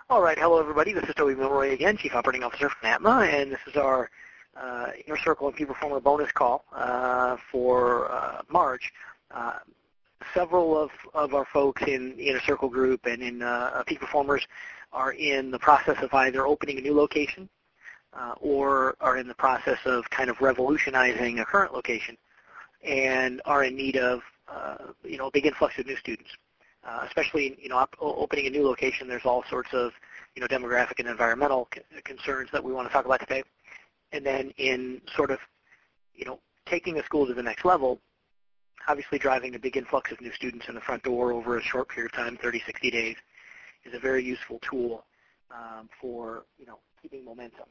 All right, hello everybody. This is Toby Milroy again, Chief Operating Officer from ATMA, and this is our Inner Circle and Peak Performer bonus call for March. Several of our folks in the Inner Circle group and in Peak Performers are in the process of either opening a new location or are in the process of kind of revolutionizing a current location and are in need of a big influx of new students. Especially, opening a new location, there's all sorts of, demographic and environmental concerns that we want to talk about today. And then in sort of, taking a school to the next level, obviously driving a big influx of new students in the front door over a short period of time, 30, 60 days, is a very useful tool for, keeping momentum.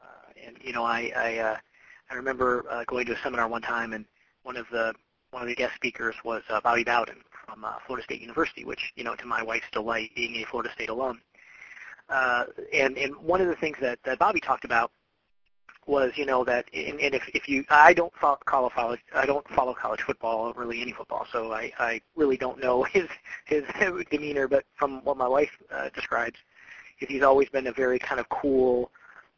I remember going to a seminar one time, and one of the guest speakers was Bobby Bowden from Florida State University, which, to my wife's delight, being a Florida State alum. And one of the things that Bobby talked about was, that, and if you, I don't follow college football, or really any football, so I really don't know his demeanor, but from what my wife describes, he's always been a very kind of cool,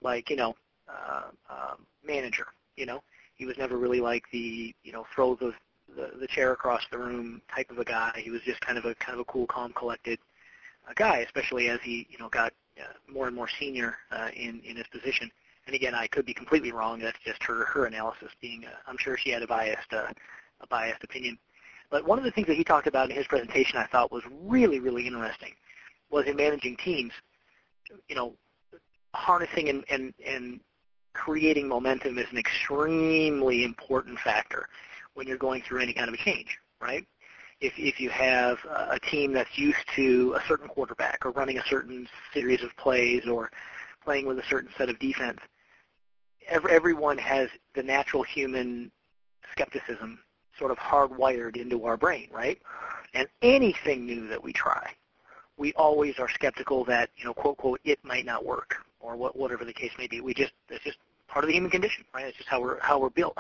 manager. He was never really like the, throw the chair across the room type of a guy. He was just kind of a cool, calm, collected guy, especially as he, got more and more senior in his position. And again, I could be completely wrong. That's just her analysis. Being, I'm sure she had a biased opinion. But one of the things that he talked about in his presentation, I thought was really, really interesting, was in managing teams. Harnessing and creating momentum is an extremely important factor when you're going through any kind of a change, right? If you have a team that's used to a certain quarterback or running a certain series of plays or playing with a certain set of defense, everyone has the natural human skepticism sort of hardwired into our brain, right? And anything new that we try, we always are skeptical that, quote, quote, it might not work, or whatever the case may be. It's just part of the human condition, right? It's just how we're built.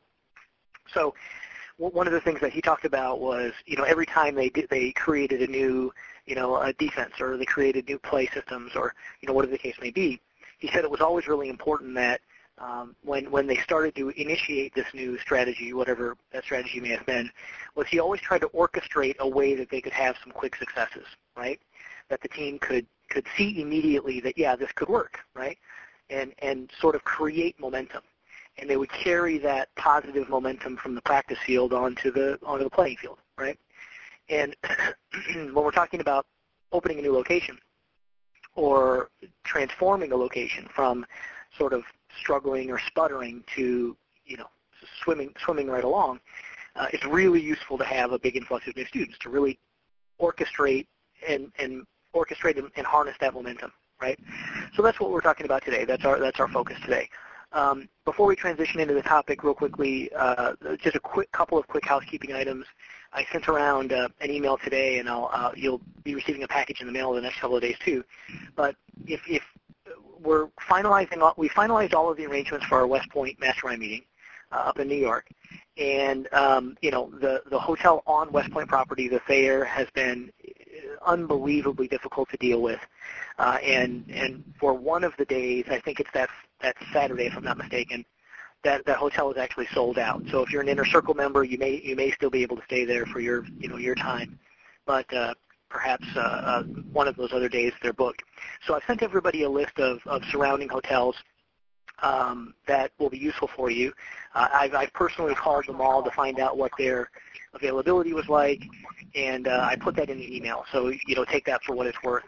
So one of the things that he talked about was, every time they created a new, a defense, or they created new play systems, or, whatever the case may be, he said it was always really important that when they started to initiate this new strategy, whatever that strategy may have been, was he always tried to orchestrate a way that they could have some quick successes, right? That the team could see immediately that, yeah, this could work, right? And sort of create momentum. And they would carry that positive momentum from the practice field onto the playing field, right? And when we're talking about opening a new location or transforming a location from sort of struggling or sputtering to, swimming right along, it's really useful to have a big influx of new students to really orchestrate and harness that momentum, right? So that's what we're talking about today. That's our focus today. Before we transition into the topic real quickly, just a couple of quick housekeeping items. I sent around an email today, and you'll be receiving a package in the mail the next couple of days too. But if we finalized all of the arrangements for our West Point Mastermind meeting up in New York, and the hotel on West Point property, the Thayer, has been unbelievably difficult to deal with, and for one of the days, I think it's that Saturday, if I'm not mistaken, that hotel is actually sold out. So if you're an Inner Circle member, you may still be able to stay there for your time, but perhaps one of those other days they're booked. So I've sent everybody a list of surrounding hotels that will be useful for you. I've personally called them all to find out what their availability was like, and I put that in the email. So take that for what it's worth.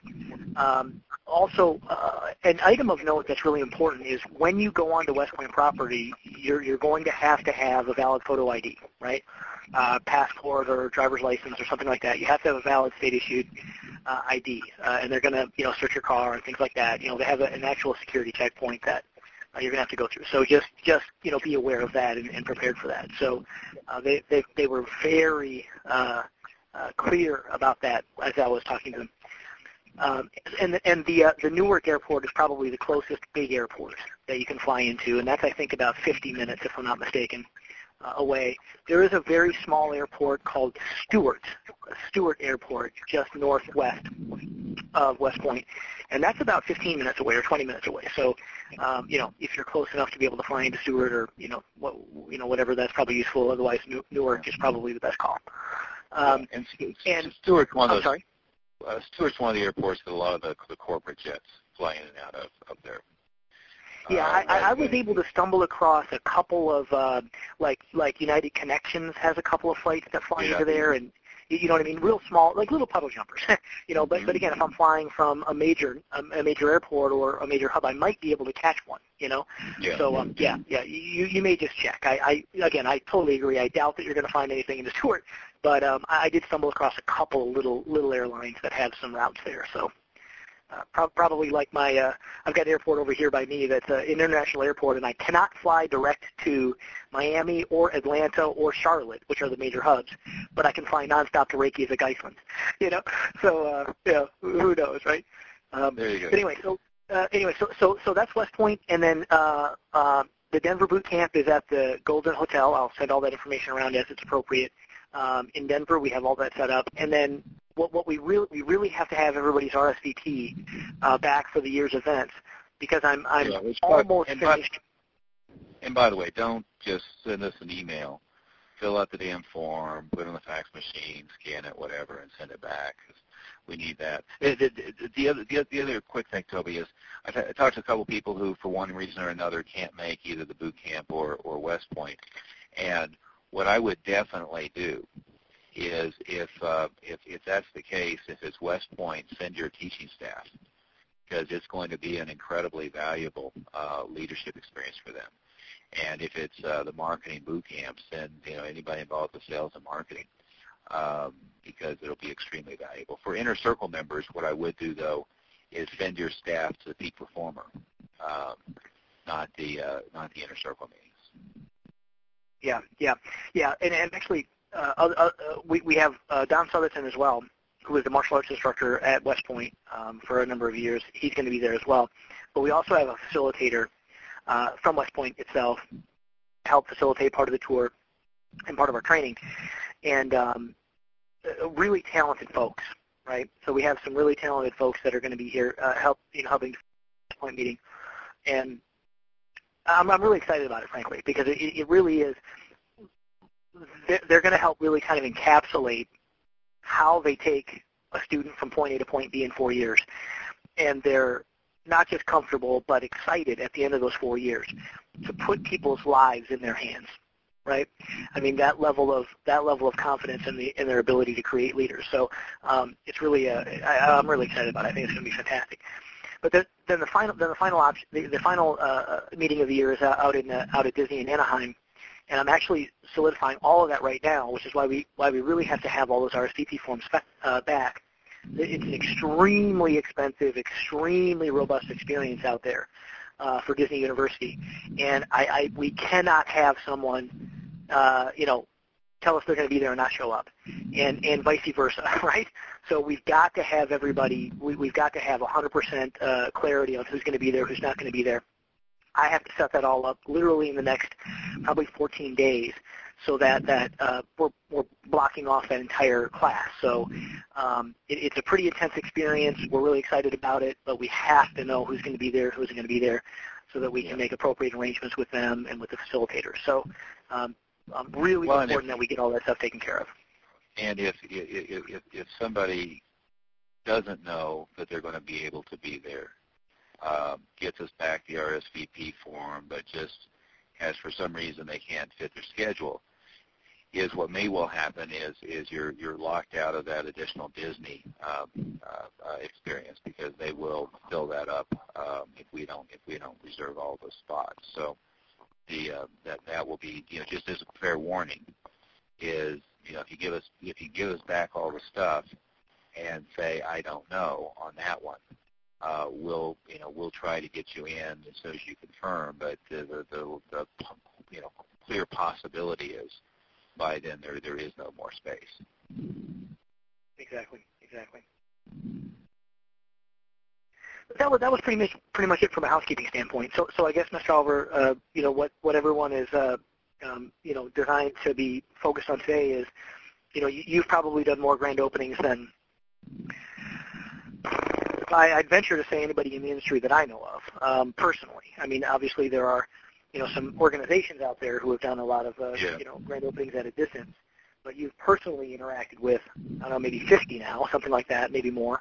Also, an item of note that's really important is when you go onto West Point property, you're going to have a valid photo ID, right? Passport or driver's license or something like that. You have to have a valid state-issued ID, and they're going to search your car and things like that. They have an actual security checkpoint that you're going to have to go through. So just be aware of that and prepared for that. So they were very clear about that as I was talking to them. And the Newark airport is probably the closest big airport that you can fly into, and that's, I think, about 50 minutes, if I'm not mistaken, away. There is a very small airport called Stewart Airport, just northwest of West Point, and that's about 15 minutes away or 20 minutes away. So, if you're close enough to be able to fly into Stewart or whatever, that's probably useful. Otherwise, Newark is probably the best call. And Stewart's one of I'm sorry? Stewart's one of the airports that a lot of the corporate jets fly in and out of up there. Yeah, I was able to stumble across a couple of, like United Connections has a couple of flights that fly into there, and you know what I mean, real small, like little puddle jumpers. But again, if I'm flying from a major airport or a major hub, I might be able to catch one. Yeah. So you may just check. I totally agree. I doubt that you're going to find anything in the Stewart, but I did stumble across a couple little airlines that have some routes there. So. Probably like I've got an airport over here by me that's an international airport, and I cannot fly direct to Miami or Atlanta or Charlotte, which are the major hubs, but I can fly nonstop to Reykjavik, Iceland. So who knows, right? There you go. But so that's West Point, and then the Denver boot camp is at the Golden Hotel. I'll send all that information around as it's appropriate. In Denver, we have all that set up, and then what we really have to have everybody's RSVP back for the year's events, because I'm almost finished. And by the way, don't just send us an email. Fill out the damn form, put it on the fax machine, scan it, whatever, and send it back. 'Cause we need that. The other quick thing, Toby, is I talked to a couple people who, for one reason or another, can't make either the boot camp or West Point, and what I would definitely do is if that's the case, if it's West Point, send your teaching staff, because it's going to be an incredibly valuable leadership experience for them. And if it's the marketing boot camp, send anybody involved with sales and marketing, because it'll be extremely valuable. For Inner Circle members, what I would do though is send your staff to the Peak Performer, not the Inner Circle meetings. Yeah, and actually. We have Don Southerton as well, who is the martial arts instructor at West Point for a number of years. He's going to be there as well. But we also have a facilitator from West Point itself to help facilitate part of the tour and part of our training. And really talented folks, right? So we have some really talented folks that are going to be here helping the West Point meeting. And I'm really excited about it, frankly, because it really is. They're going to help really kind of encapsulate how they take a student from point A to point B in 4 years. And they're not just comfortable, but excited at the end of those 4 years to put people's lives in their hands, right? I mean, that level of confidence in their ability to create leaders. So it's really, I'm really excited about it. I think it's going to be fantastic. But then the final option, the final meeting of the year is out at Disney in Anaheim. And I'm actually solidifying all of that right now, which is why we really have to have all those RSVP forms back. It's an extremely expensive, extremely robust experience out there for Disney University, and we cannot have someone tell us they're going to be there and not show up, and vice versa, right? So we've got to have everybody. We've got to have 100% clarity on who's going to be there, who's not going to be there. I have to set that all up literally in the next probably 14 days, so that we're blocking off that entire class. So it's a pretty intense experience. We're really excited about it, but we have to know who's going to be there, who's going to be there, so that we can make appropriate arrangements with them and with the facilitators. So really important that we get all that stuff taken care of. And if somebody doesn't know that they're going to be able to be there, gets us back the RSVP form, but just as for some reason they can't fit their schedule, is what may well happen is you're locked out of that additional Disney experience, because they will fill that up if we don't reserve all those spots. So that will be, just as a fair warning, is if you give us back all the stuff and say I don't know on that one, we'll try to get you in as soon as you confirm. But the clear possibility is by then there is no more space. Exactly. That was pretty much it from a housekeeping standpoint. So I guess, Mr. Oliver, what everyone is designed to be focused on today is, you've probably done more grand openings than I'd venture to say anybody in the industry that I know of, personally. I mean, obviously there are, some organizations out there who have done a lot of, grand openings at a distance. But you've personally interacted with, I don't know, maybe 50 now, something like that, maybe more.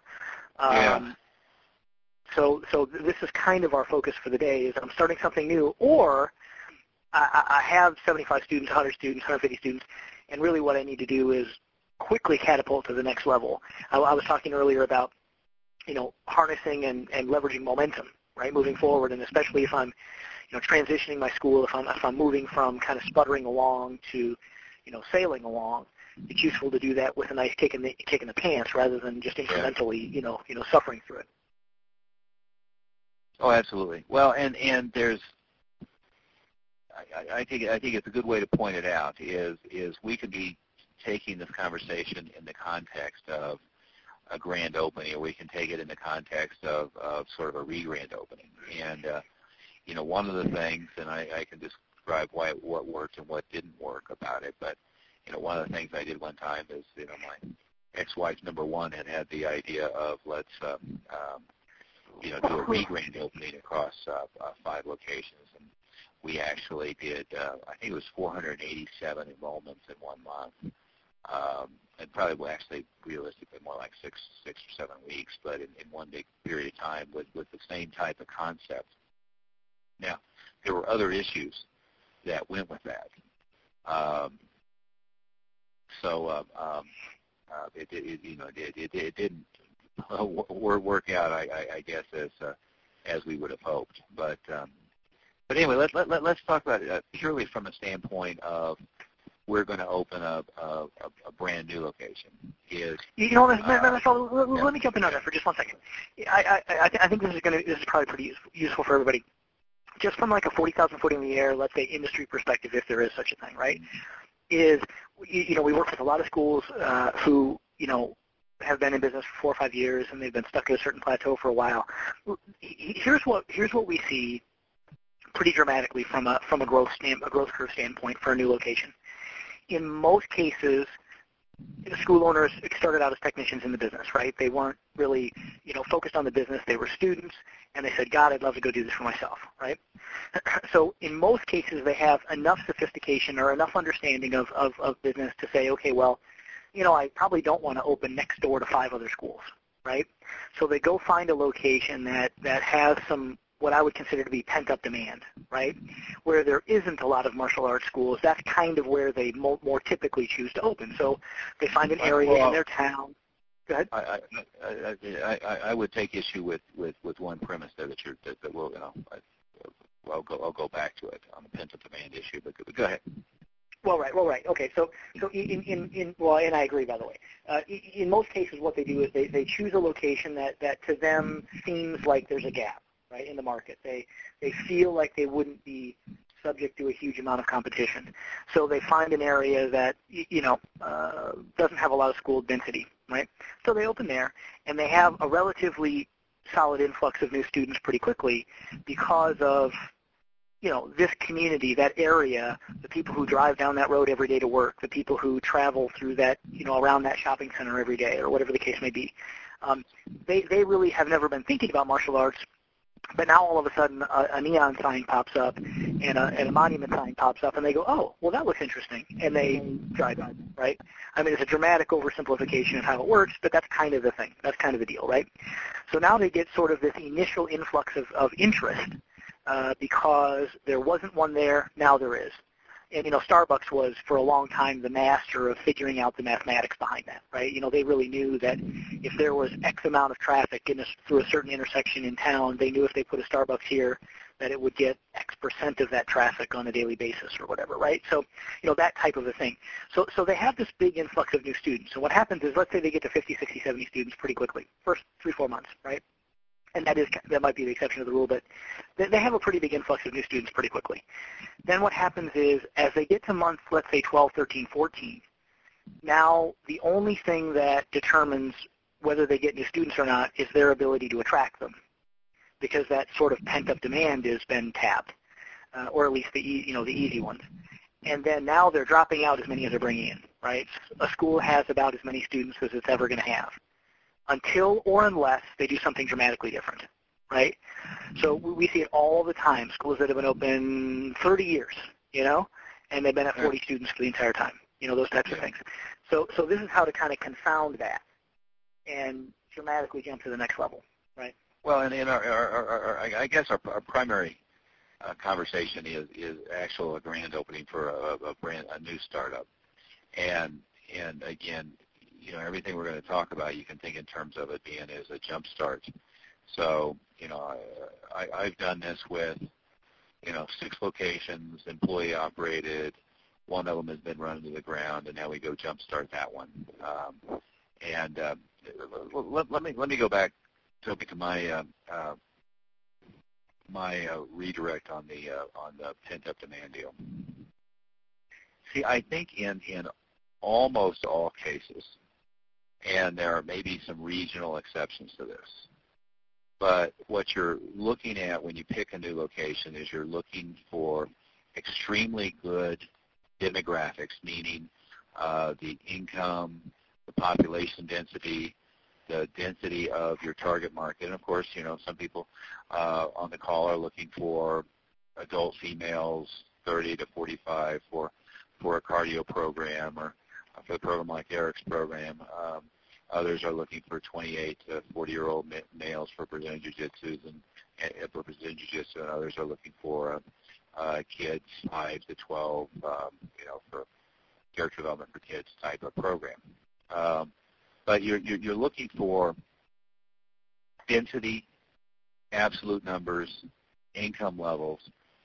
So this is kind of our focus for the day, is I'm starting something new, or I have 75 students, 100 students, 150 students, and really what I need to do is quickly catapult to the next level. I was talking earlier about, harnessing and leveraging momentum, right, moving forward, and especially if I'm, transitioning my school, if I'm moving from kind of sputtering along to, sailing along, it's useful to do that with a nice kick in the pants rather than just incrementally, suffering through it. Oh, absolutely. Well, and there's, I think it's a good way to point it out is we could be taking this conversation in the context of a grand opening, or we can take it in the context of sort of a re-grand opening. And, one of the things, and I can describe what worked and what didn't work about it, but, one of the things I did one time is, my ex-wife, number one, had the idea of let's, do a re-grand opening across 5 locations. And we actually did, I think it was 487 enrollments in 1 month. And probably will actually realistically more like six or 7 weeks, but in one big period of time with the same type of concept. Now, there were other issues that went with that. It didn't work out, I guess, as we would have hoped. But anyway, let's talk about it purely from a standpoint of we're going to open up a brand new location. Let me jump in on that for just 1 second. I think this is probably pretty useful for everybody. Just from like a 40,000 foot in the air, let's say industry perspective, if there is such a thing, right? Is we work with a lot of schools who have been in business for 4 or 5 years, and they've been stuck at a certain plateau for a while. Here's what we see pretty dramatically from a growth curve standpoint for a new location. In most cases, school owners started out as technicians in the business, right? They weren't really, focused on the business. They were students, and they said, God, I'd love to go do this for myself, right? So in most cases, they have enough sophistication or enough understanding of business to say, okay, well, I probably don't want to open next door to 5 other schools, right? So they go find a location that has some, what I would consider to be pent-up demand, right? Where there isn't a lot of martial arts schools. That's kind of where they more typically choose to open. So they find an area in their town. Go ahead. I would take issue with one premise there that we'll, I'll go back to it on the pent-up demand issue, but go ahead. Well, right. Okay, so and I agree, by the way. In most cases, what they do is they choose a location that to them seems like there's a gap, right, in the market. They feel like they wouldn't be subject to a huge amount of competition. So they find an area that, doesn't have a lot of school density, right? So they open there, and they have a relatively solid influx of new students pretty quickly because of, this community, that area, the people who drive down that road every day to work, the people who travel through that, around that shopping center every day, or whatever the case may be. They really have never been thinking about martial arts, but now all of a sudden a neon sign pops up and a monument sign pops up, and they go, oh, well, that looks interesting, and they drive on, right? I mean, it's a dramatic oversimplification of how it works, but that's kind of the thing. That's kind of the deal, right? So now they get sort of this initial influx of interest because there wasn't one there, now there is. And, Starbucks was, for a long time, the master of figuring out the mathematics behind that, right? They really knew that if there was X amount of traffic through a certain intersection in town, they knew if they put a Starbucks here that it would get X percent of that traffic on a daily basis or whatever, right? So, that type of a thing. So they have this big influx of new students. And what happens is, let's say they get to 50, 60, 70 students pretty quickly, first 3-4 months, right? And that might be the exception of the rule, but they have a pretty big influx of new students pretty quickly. Then what happens is, as they get to months, let's say 12, 13, 14, now the only thing that determines whether they get new students or not is their ability to attract them, because that sort of pent-up demand has been tapped, or at least the easy ones. And then now they're dropping out as many as they're bringing in, right? A school has about as many students as it's ever going to have. until or unless they do something dramatically different, right? So we see it all the time, schools that have been open 30 years, and they've been at 40 students for the entire time, those types of things. So this is how to kind of confound that and dramatically jump to the next level, right? Well, and in I guess our primary conversation is actual grand opening for a new startup, and again, everything we're going to talk about, you can think in terms of it being as a jump start. So I've done this with 6 locations, employee operated. One of them has been run to the ground, and now we go jump start that one. Let me go back, Toby, to my redirect on the pent-up demand deal. See, I think in almost all cases, and there are maybe some regional exceptions to this, but what you're looking at when you pick a new location is you're looking for extremely good demographics, meaning the income, the population density, the density of your target market. And of course, some people on the call are looking for adult females 30 to 45 for a cardio program, or for a program like Eric's program. Others are looking for 28 to 40-year-old males for Brazilian Jiu-Jitsu, and for Brazilian Jiu-Jitsu, and others are looking for kids 5 to 12, for character development for kids type of program. But you're looking for density, absolute numbers, income levels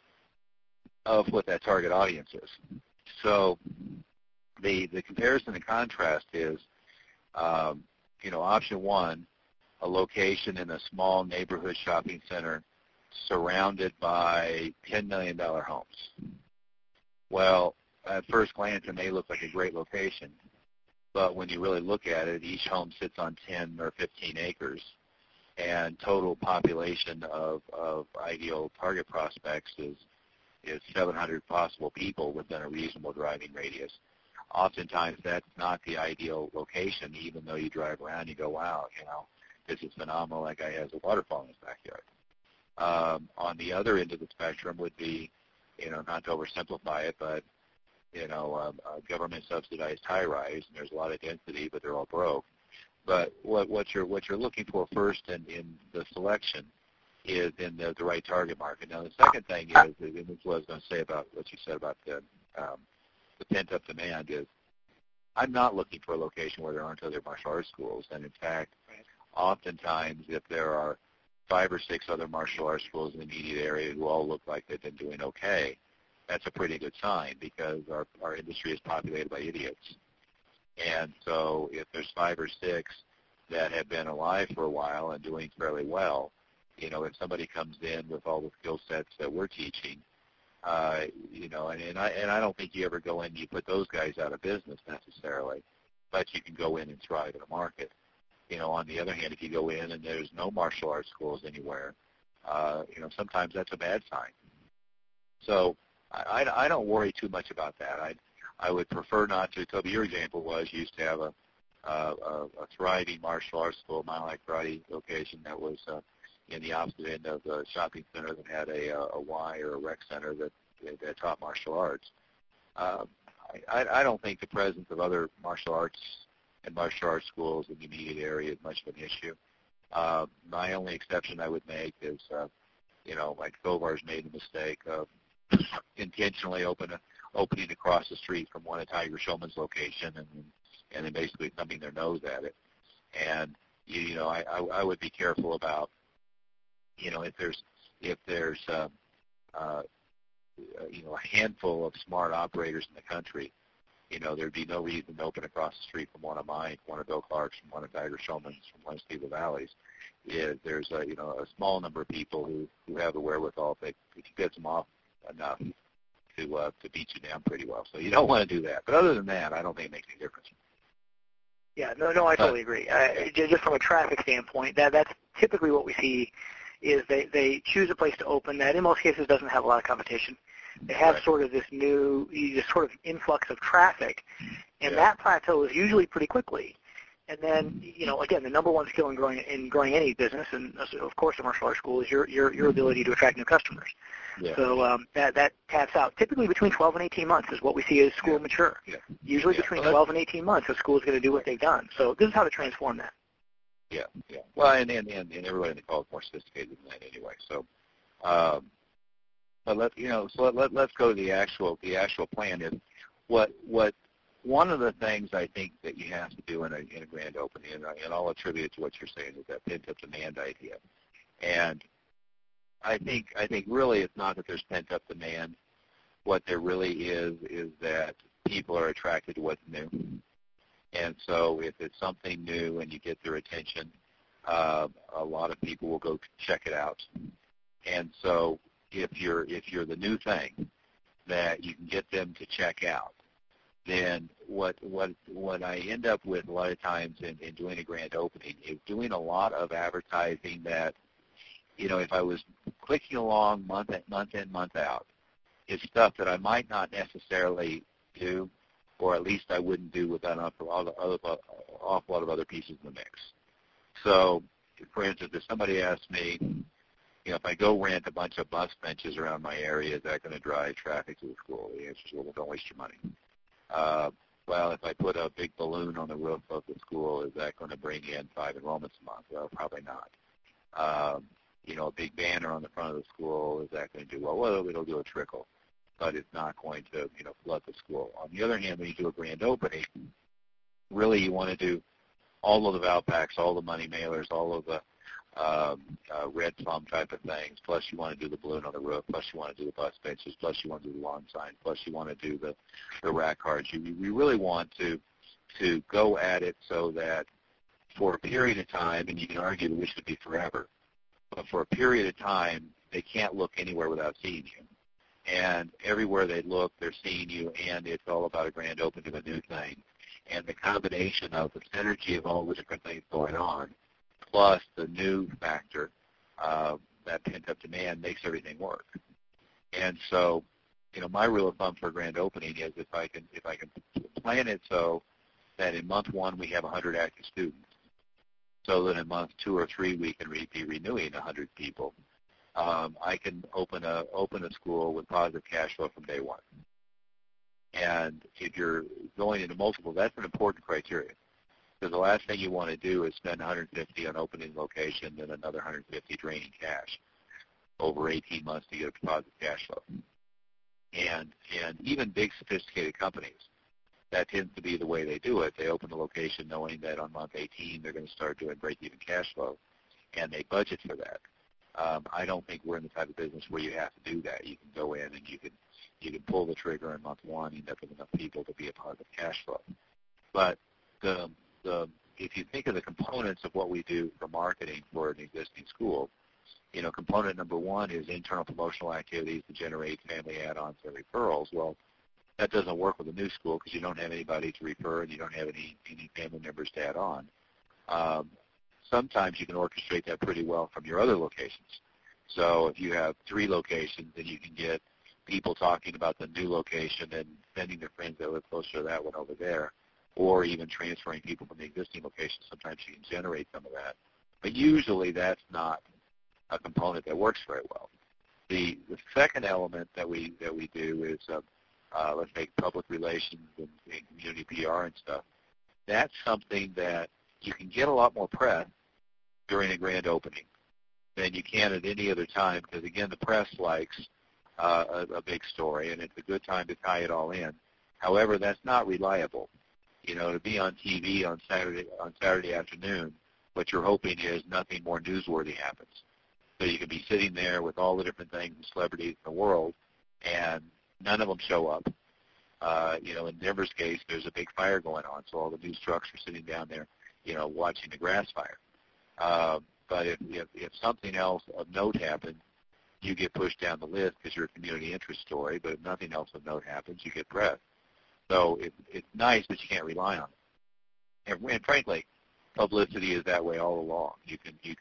of what that target audience is. So the comparison and contrast is, option one, a location in a small neighborhood shopping center surrounded by $10 million homes. Well, at first glance, it may look like a great location, but when you really look at it, each home sits on 10 or 15 acres, and total population of ideal target prospects is 700 possible people within a reasonable driving radius. Oftentimes, that's not the ideal location, even though you drive around, you go, wow, this is phenomenal, that guy has a waterfall in his backyard. On the other end of the spectrum would be, not to oversimplify it, but, government subsidized high-rise, and there's a lot of density, but they're all broke. But what you're looking for first in the selection is in the right target market. Now, the second thing is, and this is what I was going to say about what you said about the pent-up demand, is I'm not looking for a location where there aren't other martial arts schools. And in fact, oftentimes, if there are 5 or 6 other martial arts schools in the immediate area who all look like they've been doing okay, that's a pretty good sign, because our industry is populated by idiots. And so if there's 5 or 6 that have been alive for a while and doing fairly well, if somebody comes in with all the skill sets that we're teaching, and I don't think you ever go in and you put those guys out of business necessarily, but you can go in and thrive in a market. On the other hand, if you go in and there's no martial arts schools anywhere, sometimes that's a bad sign. So I don't worry too much about that. I would prefer not to. Toby, your example was you used to have a thriving martial arts school, Mile High Karate location that was in the opposite end of the shopping center that had a Y or a rec center that taught martial arts. I don't think the presence of other martial arts and martial arts schools in the immediate area is much of an issue. My only exception I would make is, like Govar's made the mistake of intentionally opening across the street from one of Tiger Showman's location and then basically thumbing their nose at it. And I would be careful about if there's a handful of smart operators in the country, there'd be no reason to open across the street from one of mine, one of Bill Clark's, from one of Tiger Showman's, from one of Steve LaValle's. There's a small number of people who have the wherewithal that gets them off enough to beat you down pretty well. So you don't want to do that. But other than that, I don't think it makes any difference. Yeah, no, I totally agree. Just from a traffic standpoint, that's typically what we see is they choose a place to open that in most cases doesn't have a lot of competition. They have sort of this influx of traffic, and that plateaus usually pretty quickly. And then, again, the number one skill in growing any business, and of course a martial arts school, is your ability to attract new customers. Yeah. So that taps out. Typically between 12 and 18 months is what we see as school mature. Yeah. Usually between 12 and 18 months, a school is going to do what they've done. So this is how to transform that. Yeah, yeah. Well, and everybody in the call is more sophisticated than that anyway. So, but let's go to the actual plan. Is what one of the things I think that you have to do in a grand opening, and I'll attribute it to what you're saying, is that pent-up demand idea. And I think really it's not that there's pent-up demand. What there really is that people are attracted to what's new. And so if it's something new and you get their attention, a lot of people will go check it out. And so if you're the new thing that you can get them to check out, then what I end up with a lot of times in doing a grand opening is doing a lot of advertising that, if I was clicking along month in, month out, is stuff that I might not necessarily do, or at least I wouldn't do without an awful lot of other pieces in the mix. So, for instance, if somebody asks me, if I go rent a bunch of bus benches around my area, is that going to drive traffic to the school? The answer is, well, don't waste your money. Well, if I put a big balloon on the roof of the school, is that going to bring in 5 enrollments a month? Well, probably not. A big banner on the front of the school, is that going to do well? Well, it'll do a trickle, but it's not going to, flood the school. On the other hand, when you do a grand opening, really you want to do all of the Valpaks, all the money mailers, all of the red plum type of things, plus you want to do the balloon on the roof, plus you want to do the bus benches, plus you want to do the lawn sign, plus you want to do the rack cards. We really want to go at it so that for a period of time, and you can argue that this should be forever, but for a period of time, they can't look anywhere without seeing you. And everywhere they look, they're seeing you, and it's all about a grand opening of a new thing. And the combination of the synergy of all the different things going on, plus the new factor, that pent-up demand, makes everything work. And so, my rule of thumb for a grand opening is if I can plan it so that in month 1 we have 100 active students, so that in month 2 or 3 we can be renewing 100 people. I can open a school with positive cash flow from day 1. And if you're going into multiple, that's an important criteria. Because the last thing you want to do is spend $150 on opening location and another $150 draining cash over 18 months to get a positive cash flow. And even big sophisticated companies, that tends to be the way they do it. They open the location knowing that on month 18 they're going to start doing break-even cash flow, and they budget for that. I don't think we're in the type of business where you have to do that. You can go in and you can pull the trigger in month 1, end up with enough people to be a positive cash flow. But if you think of the components of what we do for marketing for an existing school, component number 1 is internal promotional activities to generate family add-ons and referrals. Well, that doesn't work with a new school because you don't have anybody to refer and you don't have any family members to add on. Sometimes you can orchestrate that pretty well from your other locations. So if you have 3 locations, then you can get people talking about the new location and sending their friends that live closer to that one over there, or even transferring people from the existing location. Sometimes you can generate some of that. But usually that's not a component that works very well. The second element that we do is, let's take public relations and community PR and stuff. That's something that you can get a lot more press during a grand opening than you can at any other time because, again, the press likes a big story, and it's a good time to tie it all in. However, that's not reliable. To be on TV on Saturday afternoon, what you're hoping is nothing more newsworthy happens. So you can be sitting there with all the different things and celebrities in the world, and none of them show up. In Denver's case, there's a big fire going on, so all the news trucks are sitting down there, watching the grass fire. But if something else of note happens, you get pushed down the list because you're a community interest story. But if nothing else of note happens, you get press. So it's nice, but you can't rely on it. And frankly, publicity is that way all along. You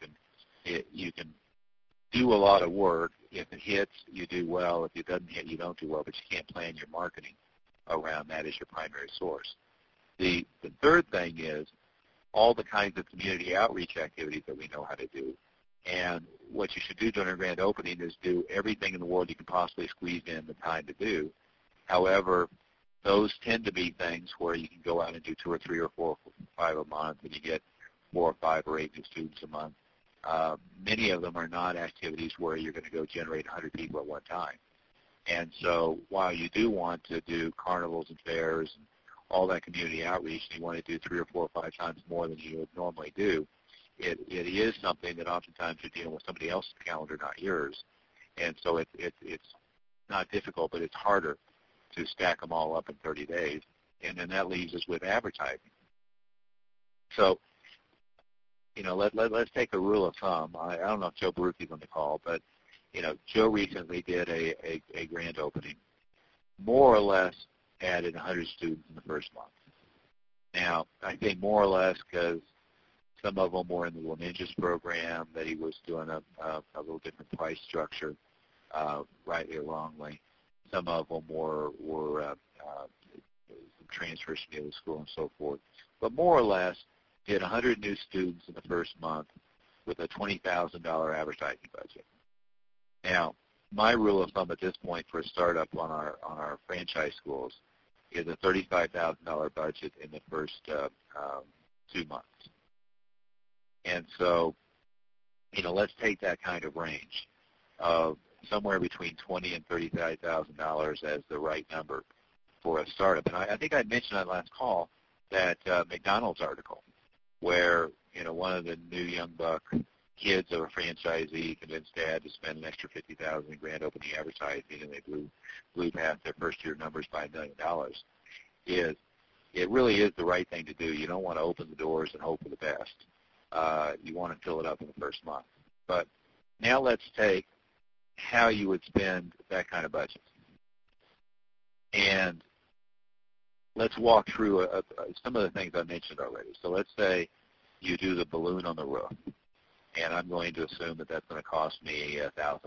can do a lot of work. If it hits, you do well. If it doesn't hit, you don't do well. But you can't plan your marketing around that as your primary source. The third thing is all the kinds of community outreach activities that we know how to do. And what you should do during a grand opening is do everything in the world you can possibly squeeze in the time to do. However, those tend to be things where you can go out and do 2 or 3 or 4 or 5 a month, and you get 4 or 5 or 8 new students a month. Many of them are not activities where you're going to go generate 100 people at one time. And so while you do want to do carnivals and fairs and all that community outreach, and you want to do 3 or 4 or 5 times more than you would normally do, it is something that oftentimes you're dealing with somebody else's calendar, not yours. And so it's not difficult, but it's harder to stack them all up in 30 days. And then that leaves us with advertising. So, let's take a rule of thumb. I don't know if Joe Baruchi's on the call, but, Joe recently did a grand opening, more or less added 100 students in the first month. Now, I say more or less because some of them were in the Little Ninjas program that he was doing a little different price structure, rightly or wrongly. Some of them were transfers from the other school and so forth. But more or less, did 100 new students in the first month with a $20,000 advertising budget. Now, my rule of thumb at this point for a startup on our franchise schools is a $35,000 budget in the first 2 months. And so, let's take that kind of range of somewhere between $20,000 and $35,000 as the right number for a startup. And I think I mentioned on last call that McDonald's article where, one of the new young buck kids of a franchisee convinced dad to spend an extra $50,000 in grand opening advertising, and they blew past their first year numbers by $1 million. It really is the right thing to do. You don't want to open the doors and hope for the best. You want to fill it up in the first month. But now let's take how you would spend that kind of budget. And let's walk through some of the things I mentioned already. So let's say you do the balloon on the roof, and I'm going to assume that that's going to cost me $1,000.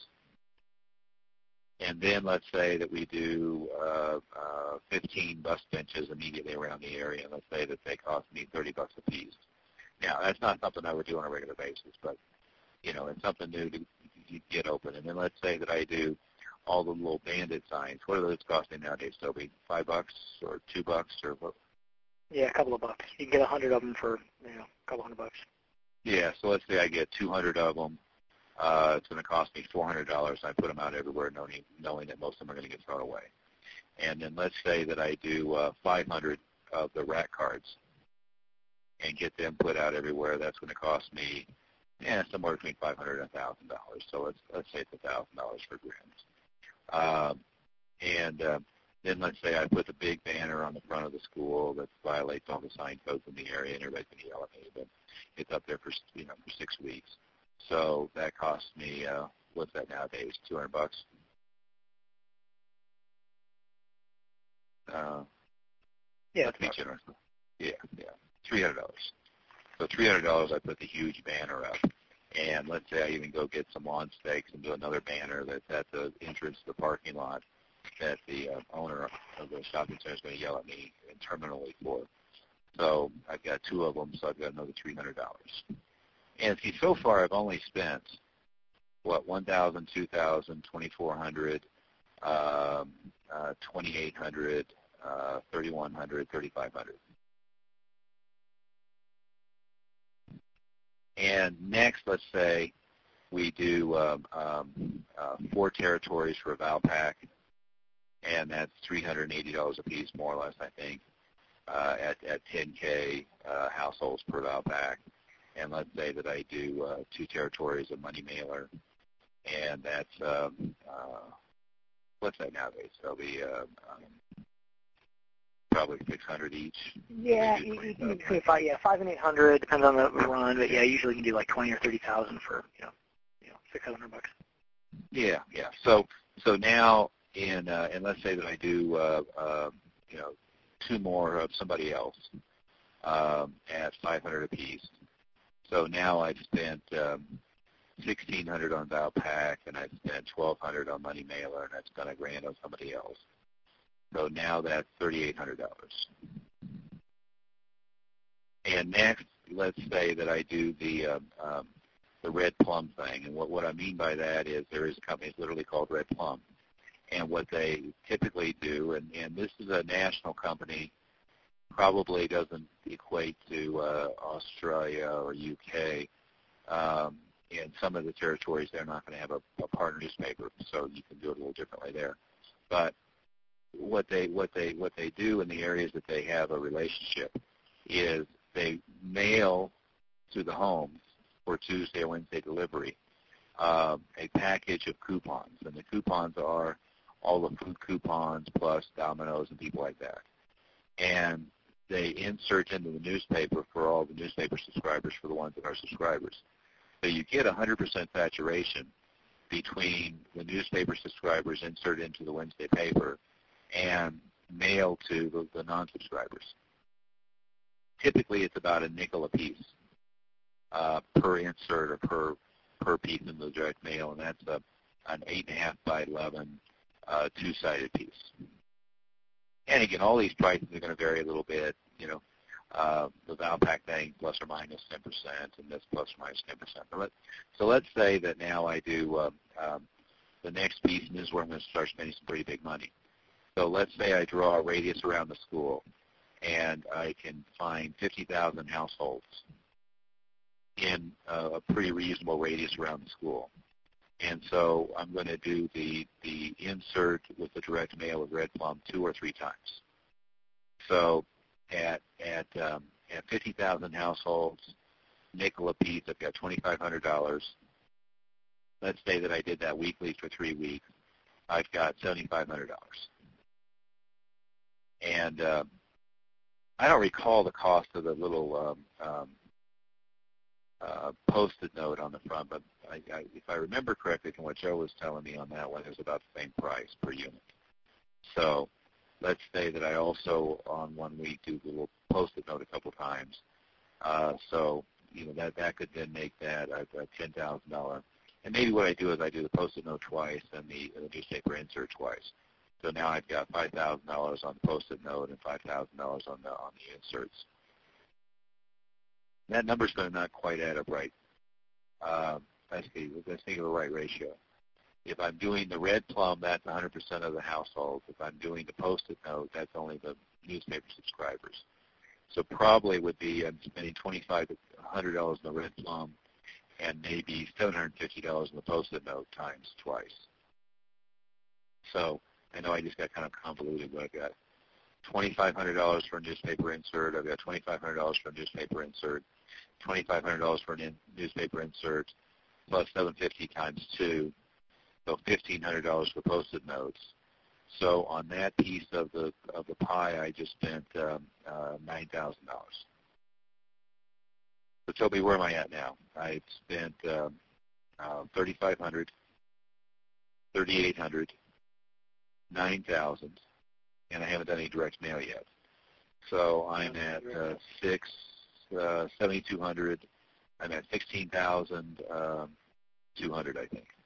And then let's say that we do 15 bus benches immediately around the area, and let's say that they cost me $30 a piece. Now, that's not something I would do on a regular basis, but, it's something new to get open. And then let's say that I do all the little bandit signs. What are those costing nowadays, Toby? $5 or $2 or what? Yeah, a couple of bucks. You can get 100 of them for, a couple $100. Yeah, so let's say I get 200 of them. It's going to cost me $400. I put them out everywhere knowing that most of them are going to get thrown away. And then let's say that I do 500 of the rack cards and get them put out everywhere. That's going to cost me somewhere between $500 and $1,000. So let's say it's $1,000 for grams. Then let's say I put the big banner on the front of the school that violates all the sign codes in the area, and everybody's going to yell at me, but it's up there for 6 weeks. So that costs me what's that nowadays? $200. Yeah, let's be generous. Yeah, $300. So $300, I put the huge banner up. And let's say I even go get some lawn stakes and do another banner that's at the entrance to the parking lot that the owner of the shopping center is going to yell at me interminably for. So I've got 2 of them, so I've got another $300. And see, so far I've only spent, $1,000, $2,000, $2,400, $2,800, $3,100, $3,500. And next, let's say we do 4 territories for a Valpak, and that's $380 a piece, more or less, I think, at 10K households per Valpak. And let's say that I do 2 territories of Money Mailer, and that's what's that nowadays? That'll be probably 600 each. Yeah, between 5 and 800 depends on the run, but usually you can do like 20 or 30,000 for $600. Yeah. So now and let's say that I do 2 more of somebody else at 500 a piece. So now I've spent $1,600 on Valpak, and I've spent $1,200 on Money Mailer, and I've spent $1,000 on somebody else. So now that's $3,800. And next, let's say that I do the Red Plum thing. And what I mean by that is there is a company that's literally called Red Plum. And what they typically do, and this is a national company, probably doesn't equate to Australia or UK. In some of the territories, they're not going to have a partner newspaper, so you can do it a little differently there. But what they do in the areas that they have a relationship is they mail to the homes for Tuesday or Wednesday delivery a package of coupons, and the coupons are all the food coupons plus Domino's and people like that. And they insert into the newspaper for all the newspaper subscribers for the ones that are subscribers. So you get 100% saturation between the newspaper subscribers inserted into the Wednesday paper and mail to the non-subscribers. Typically, it's about a nickel a piece per insert or per piece in the direct mail, and that's an 8.5 by 11 two-sided piece. And again, all these prices are going to vary a little bit. You know, the Valpak thing plus or minus 10%, and this plus or minus 10%. So let's say that now I do the next piece, and this is where I'm going to start spending some pretty big money. So let's say I draw a radius around the school, and I can find 50,000 households in a pretty reasonable radius around the school. And so I'm going to do the insert with the direct mail of Red Plum 2 or 3 times. So at 50,000 households, nickel a piece, I've got $2,500. Let's say that I did that weekly for 3 weeks. I've got $7,500. And I don't recall the cost of the little Post-it note on the front, but if I remember correctly from what Joe was telling me on that one, it was about the same price per unit. So let's say that I also on 1 week do the little Post-it note a couple times. So you know that could then make that a $10,000. And maybe what I do is I do the Post-it note twice and the newspaper insert twice. So now I've got $5,000 on the Post-it note and $5,000 on the inserts. That number's going to not quite add up right. Let's think of the right ratio. If I'm doing the Red Plum, that's 100% of the households. If I'm doing the Post-it note, that's only the newspaper subscribers. So probably would be I'm spending $2,500 on the Red Plum and maybe $750 on the Post-it note times twice. So I know I just got kind of convoluted, but I've got $2,500 for a newspaper insert. I've got $2,500 for a newspaper insert, $2,500 for a newspaper insert, plus $750 times 2, so $1,500 for Post-it notes. So on that piece of the pie, I just spent $9,000. So Toby, where am I at now? I've spent $3,500, $3,800, $9,000, and I haven't done any direct mail yet. So I'm at $7,200. I'm at $16,200, I think.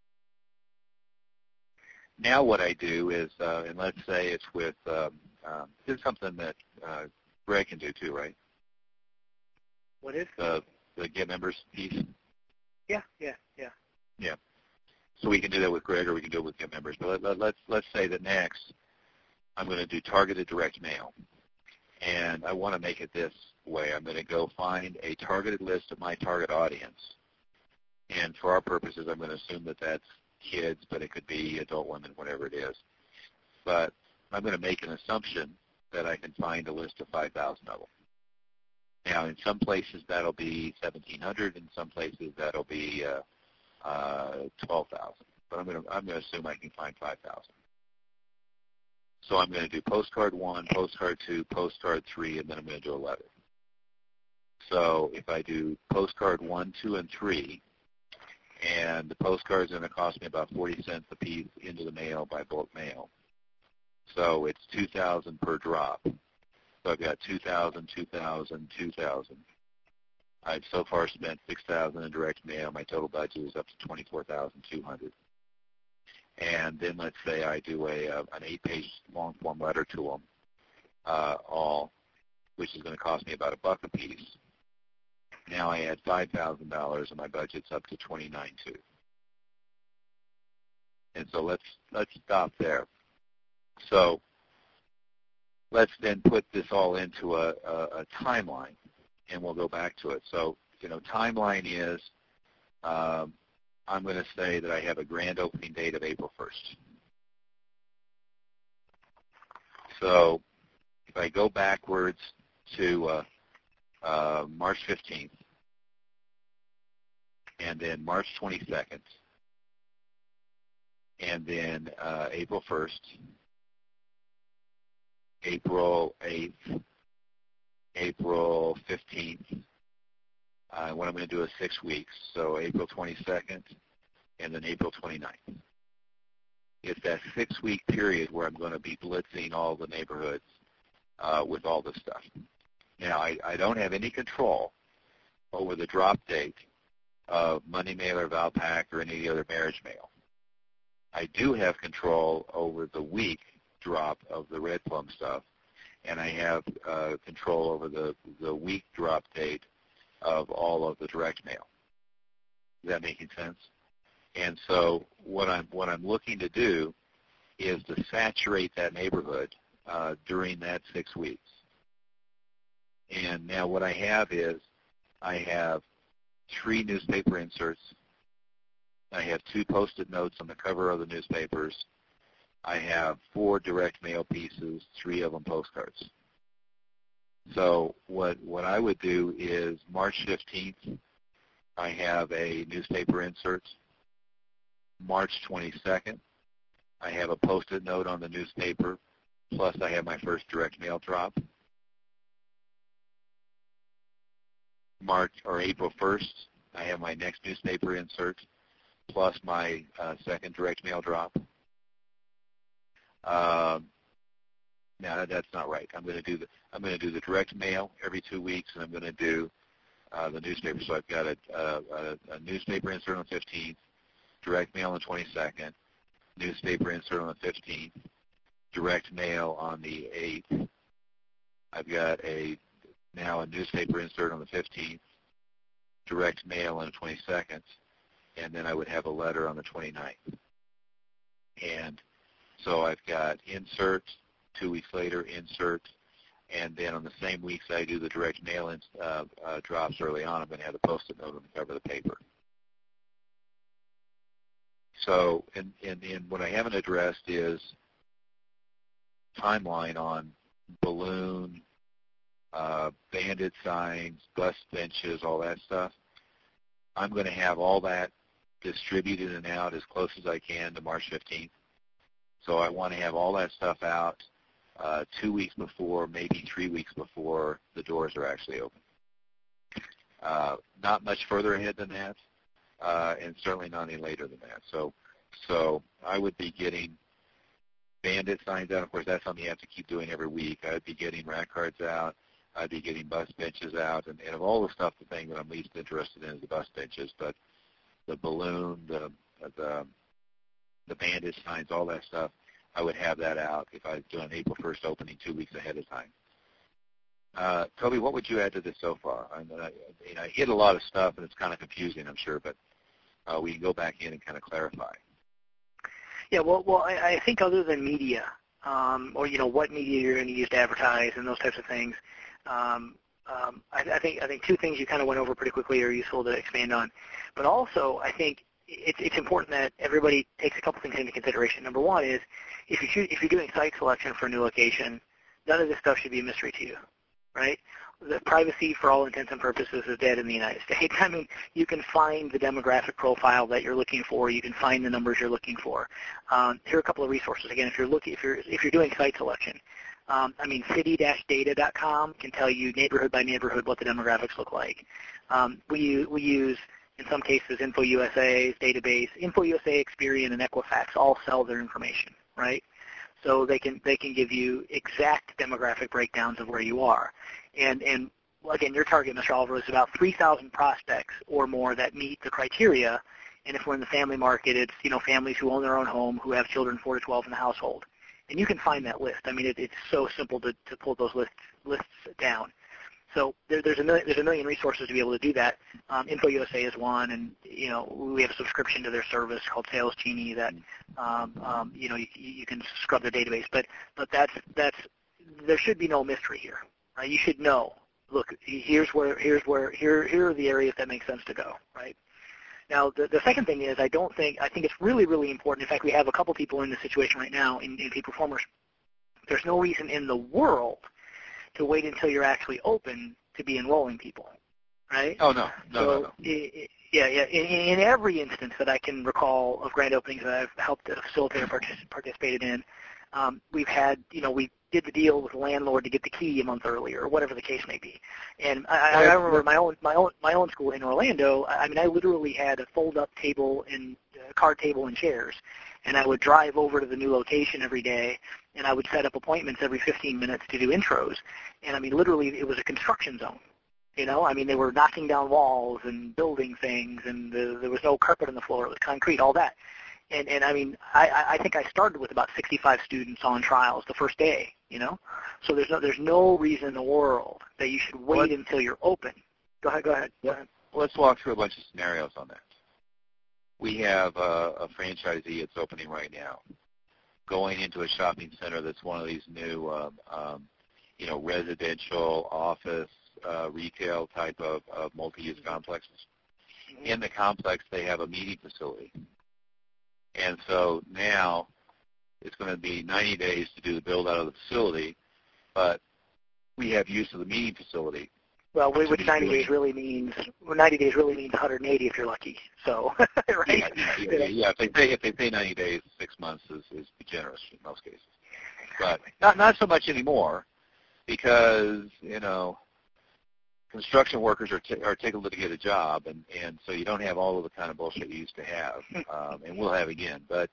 Now what I do is, and let's say it's with, this is something that Greg can do too, right? What is? The Get Members piece? Yeah. Yeah. So we can do that with Greg, or we can do it with Get Members. But let's say that next I'm going to do targeted direct mail. And I want to make it this way. I'm going to go find a targeted list of my target audience. And for our purposes, I'm going to assume that that's kids, but it could be adult women, whatever it is. But I'm going to make an assumption that I can find a list of 5,000 of them. Now, in some places, that'll be 1,700. In some places, that'll be 12,000. But I'm going to assume I can find 5,000. So I'm going to do postcard 1, postcard 2, postcard 3, and then I'm going to do 11. So if I do postcard 1, 2, and 3, and the postcard's going to cost me about 40 cents a piece into the mail by bulk mail. So it's 2,000 per drop. So I've got 2,000, 2,000, 2,000. I've so far spent 6,000 in direct mail. My total budget is up to 24,200. And then let's say I do an 8-page long-form letter to them all. which is going to cost me about $1 a piece. Now I add $5,000 and my budget's up to $29,200. And so let's stop there. So let's then put this all into a timeline, and we'll go back to it. So, timeline is I'm going to say that I have a grand opening date of April 1st. So if I go backwards to March 15th, and then March 22nd, and then April 1st, April 8th, April 15th. What I'm going to do is 6 weeks, so April 22nd and then April 29th. It's that 6-week period where I'm going to be blitzing all the neighborhoods with all this stuff. Now, I don't have any control over the drop date of Money Mailer, Valpak, or any of the other marriage mail. I do have control over the week drop of the Red Plum stuff, and I have control over the week drop date of all of the direct mail. Is that making sense? And so what I'm looking to do is to saturate that neighborhood during that 6 weeks. And now what I have is I have 3 newspaper inserts. I have 2 Post-it notes on the cover of the newspapers. I have 4 direct mail pieces, 3 of them postcards. So what I would do is March 15th, I have a newspaper insert. March 22nd, I have a Post-it note on the newspaper, plus I have my first direct mail drop. April 1st, I have my next newspaper insert, plus my second direct mail drop. Now that's not right. I'm going to do the direct mail every 2 weeks, and I'm going to do the newspaper. So I've got a newspaper insert on the 15th, direct mail on the 22nd, newspaper insert on the 15th, direct mail on the 8th. I've got now a newspaper insert on the 15th, direct mail on the 22nd, and then I would have a letter on the 29th. And so I've got insert, 2 weeks later, insert, and then on the same weeks I do the direct mail drops early on, I'm going to have the Post-it note on the cover of the paper. So, and what I haven't addressed is timeline on balloon, bandit signs, bus benches, all that stuff. I'm going to have all that distributed and out as close as I can to March 15th. So I want to have all that stuff out 2 weeks before, maybe 3 weeks before the doors are actually open. Not much further ahead than that, and certainly not any later than that. So I would be getting bandit signs out. Of course, that's something you have to keep doing every week. I would be getting rack cards out. I'd be getting bus benches out. And of all the stuff, the thing that I'm least interested in is the bus benches. But the balloon, the bandit signs, all that stuff, I would have that out if I was doing April 1st opening 2 weeks ahead of time. Toby, what would you add to this so far? I hit a lot of stuff, and it's kind of confusing, I'm sure, but we can go back in and kind of clarify. Yeah, well, I think other than media, or what media you're going to use to advertise and those types of things, I think 2 things you kind of went over pretty quickly are useful to expand on. But also, I think it's important that everybody takes a couple things into consideration. Number one is if you're doing site selection for a new location, none of this stuff should be a mystery to you, right? The privacy, for all intents and purposes, is dead in the United States. I mean, you can find the demographic profile that you're looking for. You can find the numbers you're looking for. Here are a couple of resources. Again, if you're doing site selection, city-data.com can tell you neighborhood by neighborhood what the demographics look like. We use, in some cases, InfoUSA's database. InfoUSA, Experian, and Equifax all sell their information, right? So they can give you exact demographic breakdowns of where you are. And again, your target, Mr. Oliver, is about 3,000 prospects or more that meet the criteria. And if we're in the family market, it's families who own their own home who have children 4 to 12 in the household. And you can find that list. I mean, it's so simple to pull those lists down. So there's a million resources to be able to do that. InfoUSA is one, and we have a subscription to their service called Sales Genie that you can scrub their database. But that's there should be no mystery here. You should know. Look, here are the areas that make sense to go. Right. Now the second thing is I think it's really, really important. In fact, we have a couple people in this situation right now in Peak Performers. There's no reason in the world to wait until you're actually open to be enrolling people, right? Oh, no. In every instance that I can recall of grand openings that I've helped facilitate or participated in, we've had, we did the deal with the landlord to get the key a month earlier, or whatever the case may be. And I remember my own school in Orlando. I mean, I literally had a fold-up table and card table and chairs, and I would drive over to the new location every day, and I would set up appointments every 15 minutes to do intros. And I mean, literally, it was a construction zone. I mean, they were knocking down walls and building things, and there was no carpet on the floor. It was concrete, all that. And I mean, I think I started with about 65 students on trials the first day, So there's no reason in the world that you should wait until you're open. Go ahead. Let's walk through a bunch of scenarios on that. We have a franchisee that's opening right now, going into a shopping center that's one of these new, residential, office, retail type of multi-use complexes. In the complex, they have a meeting facility. And so now it's going to be 90 days to do the build-out of the facility, but we have use of the meeting facility. Well, which 90 days really means 180 if you're lucky. So, right? Yeah. If they pay 90 days, 6 months is generous in most cases. But not so much anymore, because construction workers are tickled to get a job, and so you don't have all of the kind of bullshit you used to have, and we'll have again. But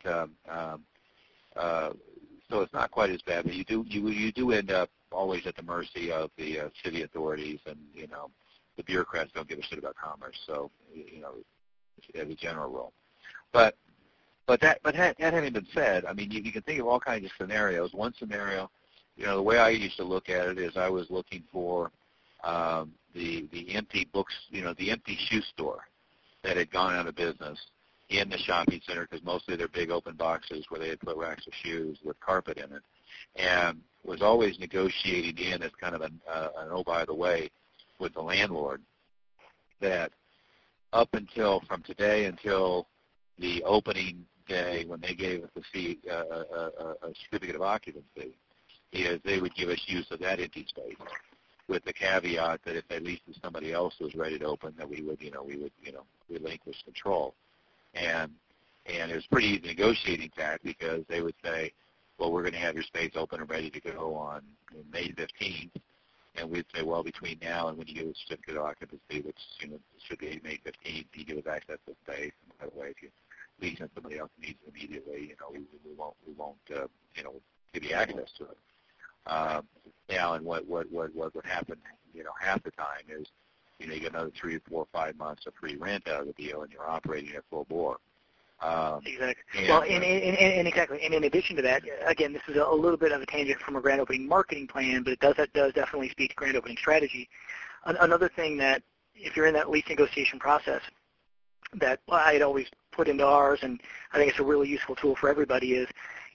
so it's not quite as bad, but you do end up always at the mercy of the city authorities, and the bureaucrats don't give a shit about commerce. So as a general rule, but that having been said, I mean you can think of all kinds of scenarios. One scenario, the way I used to look at it is I was looking for the empty books, the empty shoe store that had gone out of business in the shopping center, because mostly they're big open boxes where they had put racks of shoes with carpet in it, and was always negotiating in as kind of an oh, by the way, with the landlord, that up until from today until the opening day when they gave us a certificate of occupancy, is they would give us use of that empty space, with the caveat that if they leased to somebody else who was ready to open, that we would relinquish control. And it was pretty easy negotiating tact, because they would say, well, we're going to have your space open and ready to go on May 15th. And we'd say, well, between now and when you get a certificate of occupancy, which should be May 15th, you give us access to space. And by the way, if you lease to somebody else needs it immediately, we won't give you access to it. Now, and what would happen, half the time is, you get another 3 or 4 or 5 months of free rent out of the deal, and you're operating at full bore. Exactly. And exactly. And in addition to that, again, this is a little bit of a tangent from a grand opening marketing plan, but it does definitely speak to grand opening strategy. Another thing that, if you're in that lease negotiation process, that I'd always put into ours, and I think it's a really useful tool for everybody, is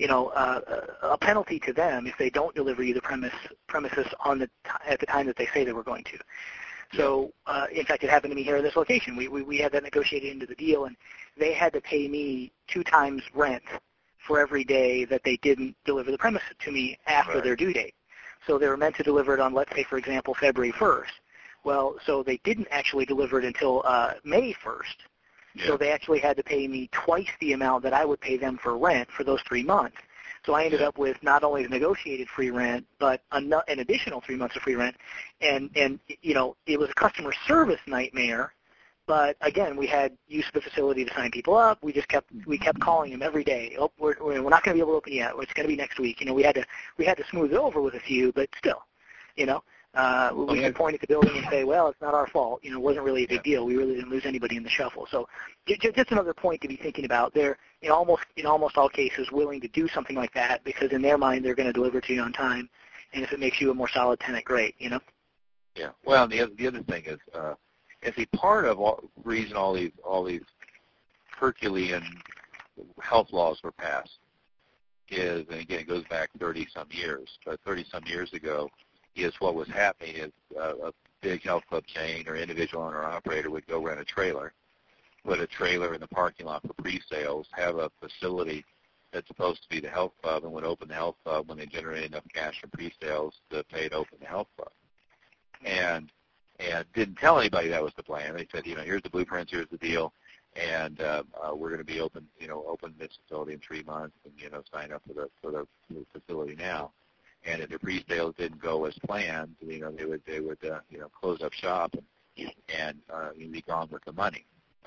a penalty to them if they don't deliver you the premises at the time that they say they were going to. So, in fact, it happened to me here in this location. We had that negotiated into the deal, and they had to pay me 2 times rent for every day that they didn't deliver the premise to me after their due date. So they were meant to deliver it on, let's say, for example, February 1st. Well, so they didn't actually deliver it until May 1st. Yeah. So they actually had to pay me twice the amount that I would pay them for rent for those 3 months. So I ended up with not only the negotiated free rent, but an additional 3 months of free rent. And it was a customer service nightmare. But again, we had use of the facility to sign people up. We kept calling them every day. Oh, we're not going to be able to open yet. It's going to be next week. We had to smooth it over with a few, but still, We can point at the building and say, well, it's not our fault. It wasn't really a big deal. We really didn't lose anybody in the shuffle. So just another point to be thinking about. They're in almost all cases willing to do something like that because in their mind they're going to deliver to you on time. And if it makes you a more solid tenant, great, Yeah. Well, and the other thing is, as a part of reason all these Herculean health laws were passed is, and again, it goes back 30-some years, but 30-some years ago is what was happening is a big health club chain or individual owner-operator would go rent a trailer, put a trailer in the parking lot for pre-sales, have a facility that's supposed to be the health club, and would open the health club when they generate enough cash from pre-sales to pay to open the health club. And didn't tell anybody that was the plan. They said, here's the blueprints, here's the deal, and we're going to be open this facility in 3 months, and sign up for the facility now. And if their pre-sales didn't go as planned, they would close up shop and be gone with the money.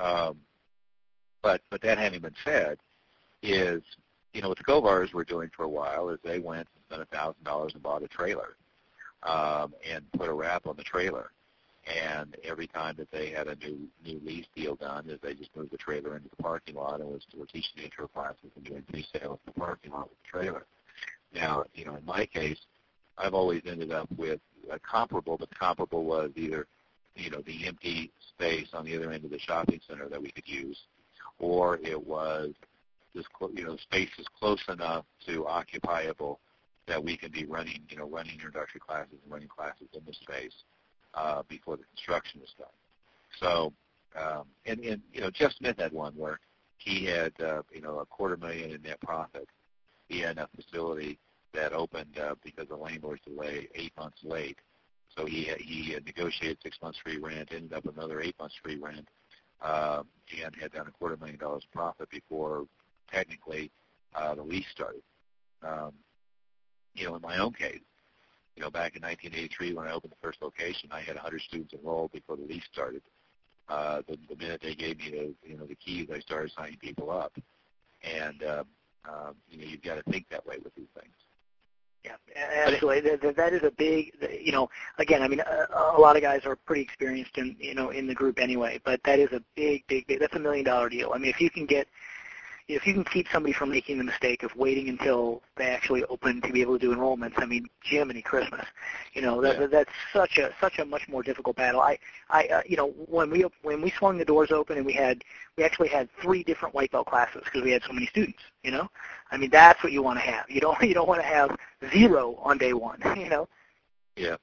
But that having been said, is what the Covars were doing for a while is they went and spent $1,000 and bought a trailer and put a wrap on the trailer. And every time that they had a new lease deal done, is they just moved the trailer into the parking lot and were teaching the intro classes and doing pre-sales in the parking lot with the trailer. Now, in my case, I've always ended up with a comparable, but the comparable was either, the empty space on the other end of the shopping center that we could use, or it was this, space is close enough to occupiable that we can be running introductory classes and running classes in the space before the construction is done. So, and Jeff Smith had one where he had, $250,000 in net profit. He had a facility that opened because the landlord's delay 8 months late. So he had negotiated 6 months free rent, ended up with another 8 months free rent, and had done $250,000 profit before technically the lease started. In my own case, back in 1983 when I opened the first location, I had 100 students enrolled before the lease started. The minute they gave me the keys, I started signing people up. And you've got to think that way with these things. Yeah, absolutely. That is a big, again, a lot of guys are pretty experienced in the group anyway, but that is a big, that's $1 million deal. If you can keep somebody from making the mistake of waiting until they actually open to be able to do enrollments, Jiminy Christmas, that's such a much more difficult battle. When we swung the doors open and we actually had 3 different white belt classes because we had so many students. That's what you want to have. You don't want to have 0 on day 1. Yeah.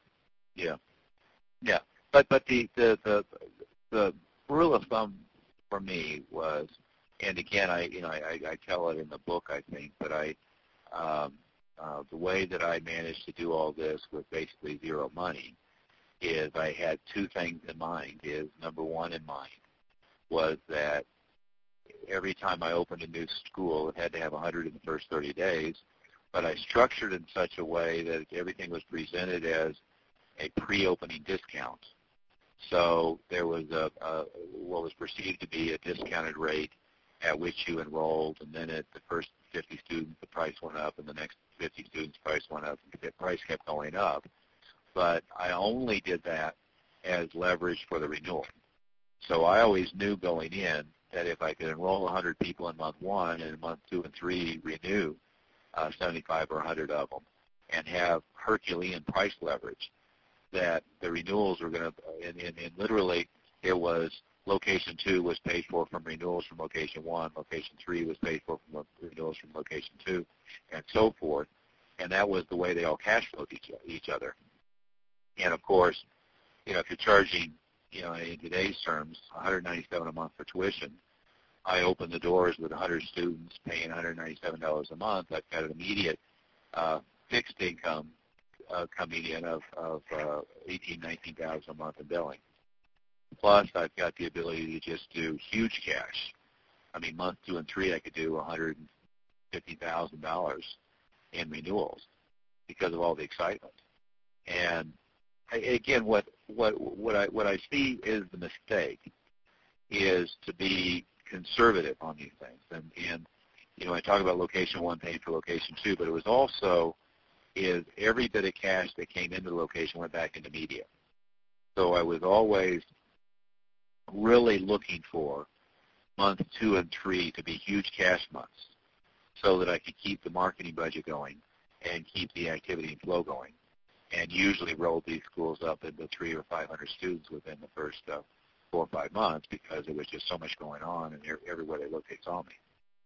But the rule of thumb for me was. And again, I tell it in the book, I think, but the way that I managed to do all this with basically 0 money is I had 2 things in mind. Number 1 in mind was that every time I opened a new school, it had to have 100 in the first 30 days, but I structured it in such a way that everything was presented as a pre-opening discount. So there was what was perceived to be a discounted rate at which you enrolled, and then at the first 50 students, the price went up, and the next 50 students, the price went up, and the price kept going up. But I only did that as leverage for the renewal. So I always knew going in that if I could enroll 100 people in month 1 and in month 2 and 3 renew 75 or 100 of them and have Herculean price leverage, that the renewals were going to, and literally it was location 2 was paid for from renewals from location 1. Location 3 was paid for from renewals from location 2, and so forth. And that was the way they all cash flowed each other. And of course, if you're charging, in today's terms, $197 a month for tuition, I opened the doors with 100 students paying $197 a month. I've got an immediate fixed income coming in of $18,000, $19,000 a month in billing. Plus, I've got the ability to just do huge cash. Month 2 and 3, I could do $150,000 in renewals because of all the excitement. And again, what I see is the mistake is to be conservative on these things. And I talk about location 1 paying for location 2, but it was also is every bit of cash that came into the location went back into media. So I was always really looking for months 2 and 3 to be huge cash months so that I could keep the marketing budget going and keep the activity and flow going, and usually rolled these schools up into 300 or 500 students within the first 4 or 5 months because there was just so much going on, and everywhere they looked, they saw me.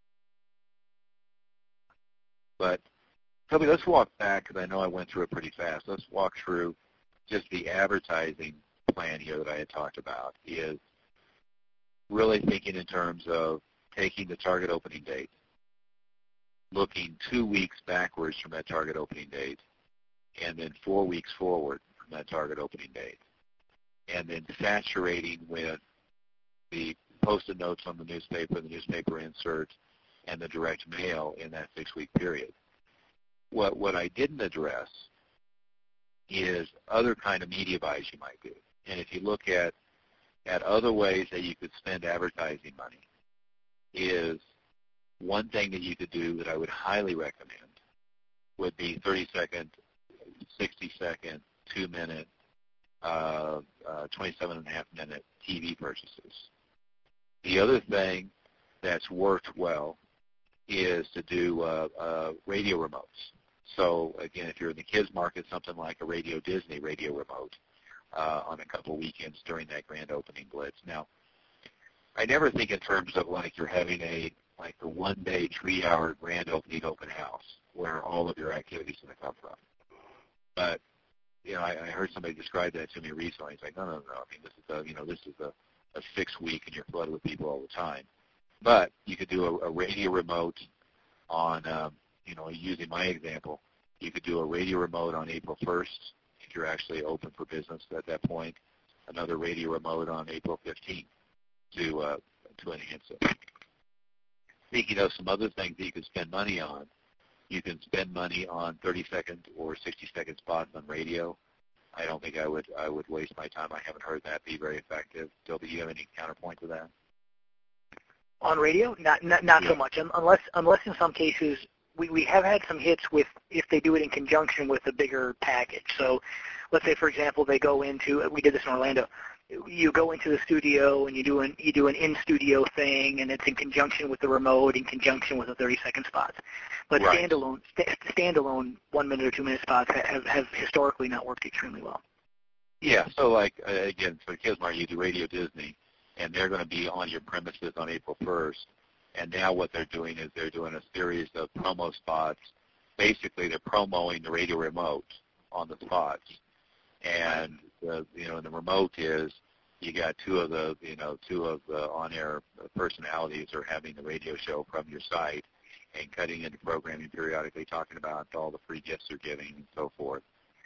But, Toby, let's walk back, because I know I went through it pretty fast. Let's walk through just the advertising plan here that I had talked about, is really thinking in terms of taking the target opening date, looking 2 weeks backwards from that target opening date, and then 4 weeks forward from that target opening date, and then saturating with the Post-it notes on the newspaper insert, and the direct mail in that 6-week period. What I didn't address is other kind of media buys you might do. And if you look at other ways that you could spend advertising money, is one thing that you could do that I would highly recommend would be 30-second, 60-second, 2-minute, 27.5-minute TV purchases. The other thing that's worked well is to do radio remotes. So again, if you're in the kids market, something like a Radio Disney radio remote on a couple weekends during that grand opening blitz. Now, I never think in terms of like you're having a 1-day, 3-hour grand opening open house where all of your activities are going to come from. But I heard somebody describe that to me recently. It's like, no. I mean, this is a 6-week, and you're flooded with people all the time. But you could do a radio remote on, using my example, you could do a radio remote on April 1st if you're actually open for business at that point. Another radio remote on April 15th to enhance it. Speaking of some other things that you can spend money on, you can spend money on 30-second or 60-second spots on radio. I don't think I would waste my time. I haven't heard that be very effective. Bill, do you have any counterpoint to that? On radio, not so much, unless in some cases we have had some hits with if they do it in conjunction with a bigger package. So let's say, for example, they go into, we did this in Orlando, you go into the studio and you do an in-studio thing, and it's in conjunction with the remote, in conjunction with the 30-second spots. But right. standalone 1-minute or 2-minute spots have historically not worked extremely well. Yeah, so like, again, for KizMart, you do Radio Disney, and they're going to be on your premises on April 1st. And now what they're doing is they're doing a series of promo spots. Basically, they're promoting the radio remote on the spots. And the remote is you got two of the on-air personalities are having the radio show from your site and cutting into programming periodically, talking about all the free gifts they're giving and so forth.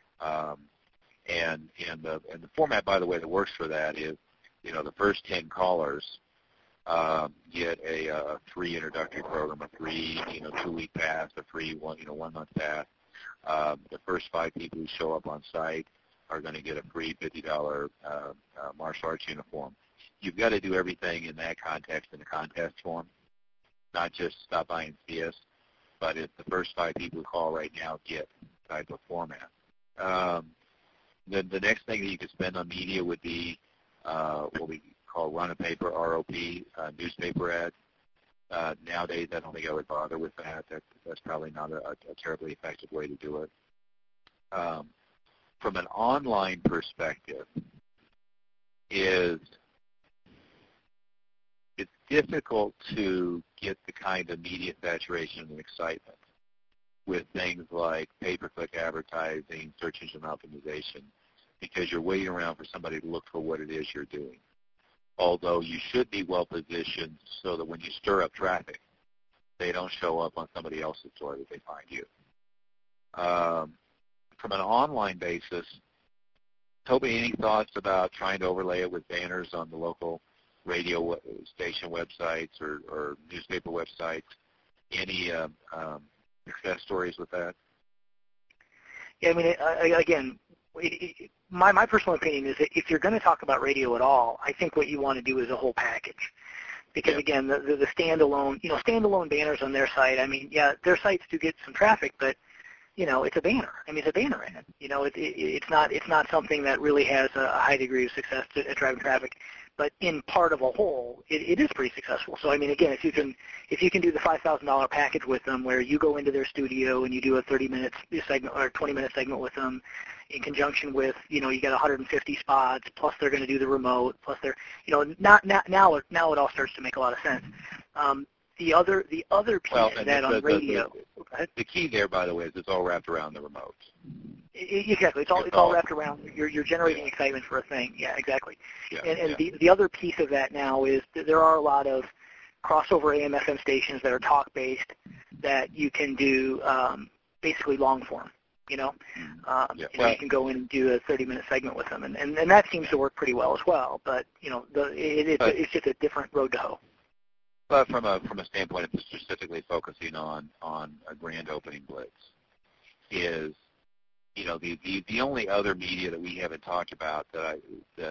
And the format, by the way, that works for that is, the first 10 callers get a free introductory program, a free 2-week pass, a free 1-month pass. The first 5 people who show up on site are going to get a free $50 martial arts uniform. You've got to do everything in that context in a contest form, not just stop by and see us, but if the first 5 people who call right now get type of format. Then the next thing that you could spend on media would be what we call run a paper, ROP, newspaper ad. Nowadays, I don't think I would bother with that. That's probably not a terribly effective way to do it. From an online perspective, it's difficult to get the kind of media saturation and excitement with things like pay-per-click advertising, search engine optimization, because you're waiting around for somebody to look for what it is you're doing. Although you should be well-positioned so that when you stir up traffic, they don't show up on somebody else's store that they find you. From an online basis, Toby, any thoughts about trying to overlay it with banners on the local radio station websites or newspaper websites? Any success stories with that? Yeah, I mean, again, my personal opinion is that if you're going to talk about radio at all, I think what you want to do is a whole package. Because, again, the standalone banners on their site, I mean, yeah, their sites do get some traffic, but, it's a banner. I mean, it's a banner ad. It's not something that really has a high degree of success at driving traffic, but in part of a whole, it is pretty successful. So I mean, again, if you can do the $5,000 package with them, where you go into their studio and you do a 30-minute segment or a 20-minute segment with them, in conjunction with, you got 150 spots, plus they're going to do the remote, plus they're, now it all starts to make a lot of sense. The other piece of that on radio. The key there, by the way, is it's all wrapped around the remote. Exactly. It's all wrapped around. You're generating excitement for a thing. Yeah, exactly. Yeah, and the other piece of that now is that there are a lot of crossover AM/FM stations that are talk-based that you can do basically long form. You can go in and do a 30-minute segment with them, and that seems to work pretty well as well. But it's just a different road to hoe. But from a standpoint of specifically focusing on a grand opening blitz, is the only other media that we haven't talked about that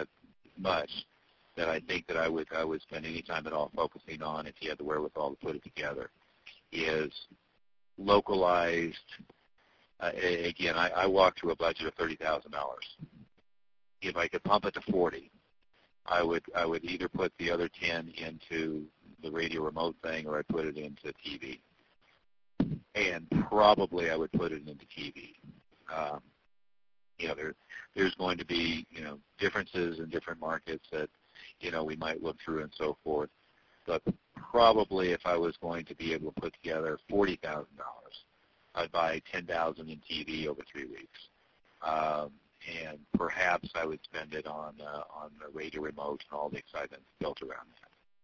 I think that I would spend any time at all focusing on, if you had the wherewithal to put it together, is localized. Again, I walked through a budget of $30,000. If I could pump it to 40, I would either put the other 10 into the radio remote thing, or I'd put it into TV. And probably I would put it into TV. There's going to be, differences in different markets that, we might look through and so forth. But probably if I was going to be able to put together $40,000, I'd buy 10,000 in TV over 3 weeks. And perhaps I would spend it on the radio remote and all the excitement built around that.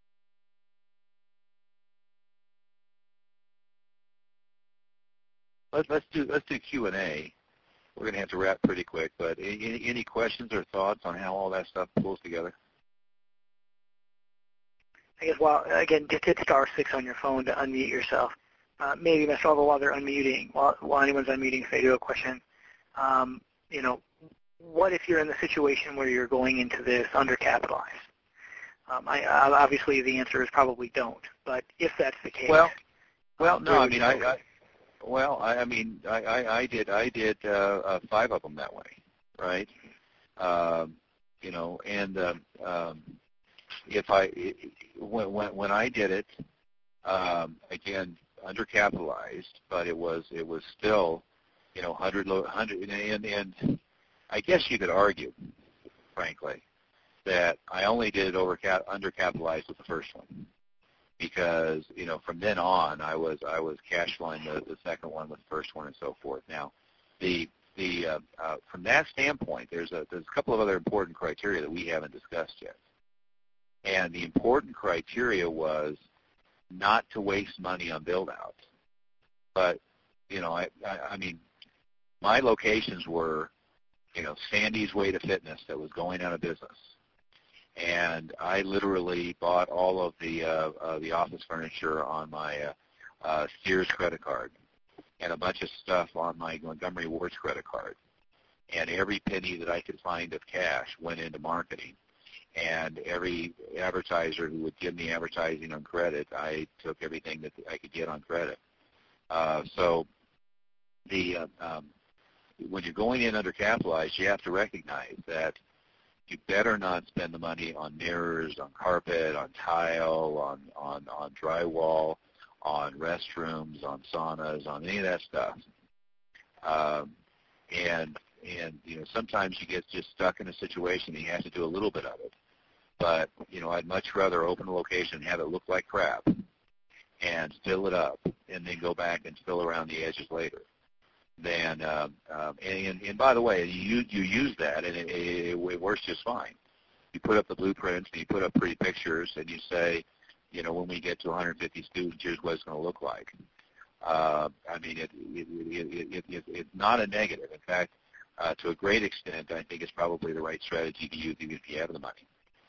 Let's do Q&A. We're going to have to wrap pretty quick, but any questions or thoughts on how all that stuff pulls together? I guess, again, just hit *6 on your phone to unmute yourself. Maybe, Mr. Oliver, while they're unmuting, while anyone's unmuting, if they do a question, what if you're in the situation where you're going into this undercapitalized? Obviously, the answer is probably don't, but if that's the case, I did 5 of them that way, right? When I did it, again, undercapitalized, but it was still, 100, and I guess you could argue, frankly, that I only did it undercapitalized with the first one, because from then on I was cash flowing the second one with the first one and so forth. Now, from that standpoint, there's a couple of other important criteria that we haven't discussed yet, and the important criteria was not to waste money on build out. But I mean, my locations were Sandy's Way to Fitness that was going out of business. And I literally bought all of the office furniture on my Sears credit card, and a bunch of stuff on my Montgomery Ward's credit card. And every penny that I could find of cash went into marketing. And every advertiser who would give me advertising on credit, I took everything that I could get on credit. So when you're going in undercapitalized, you have to recognize that you better not spend the money on mirrors, on carpet, on tile, on drywall, on restrooms, on saunas, on any of that stuff. And sometimes you get just stuck in a situation and you have to do a little bit of it. But I'd much rather open a location and have it look like crap and fill it up, and then go back and fill around the edges later. Then, and by the way, you use that, and it works just fine. You put up the blueprints, and you put up pretty pictures, and you say, when we get to 150 students, here's what it's going to look like. I mean, it's not a negative. In fact, to a great extent, I think it's probably the right strategy to use even if you have the money.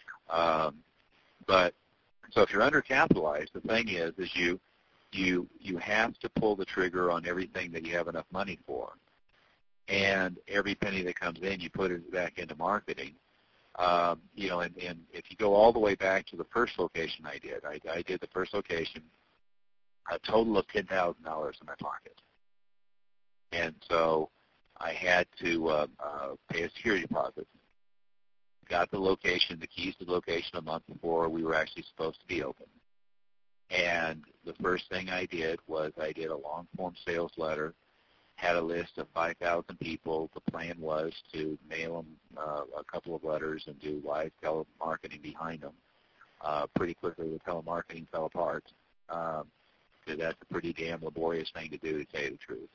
But so if you're undercapitalized, the thing is you have to pull the trigger on everything that you have enough money for, and every penny that comes in, you put it back into marketing. And if you go all the way back to the first location I did the first location, a total of $10,000 in my pocket. And so I had to pay a security deposit. Got the location, the keys to the location a month before we were actually supposed to be open. And the first thing I did was I did a long-form sales letter, had a list of 5,000 people. The plan was to mail them a couple of letters and do live telemarketing behind them. Pretty quickly, the telemarketing fell apart because that's a pretty damn laborious thing to do, to tell you the truth.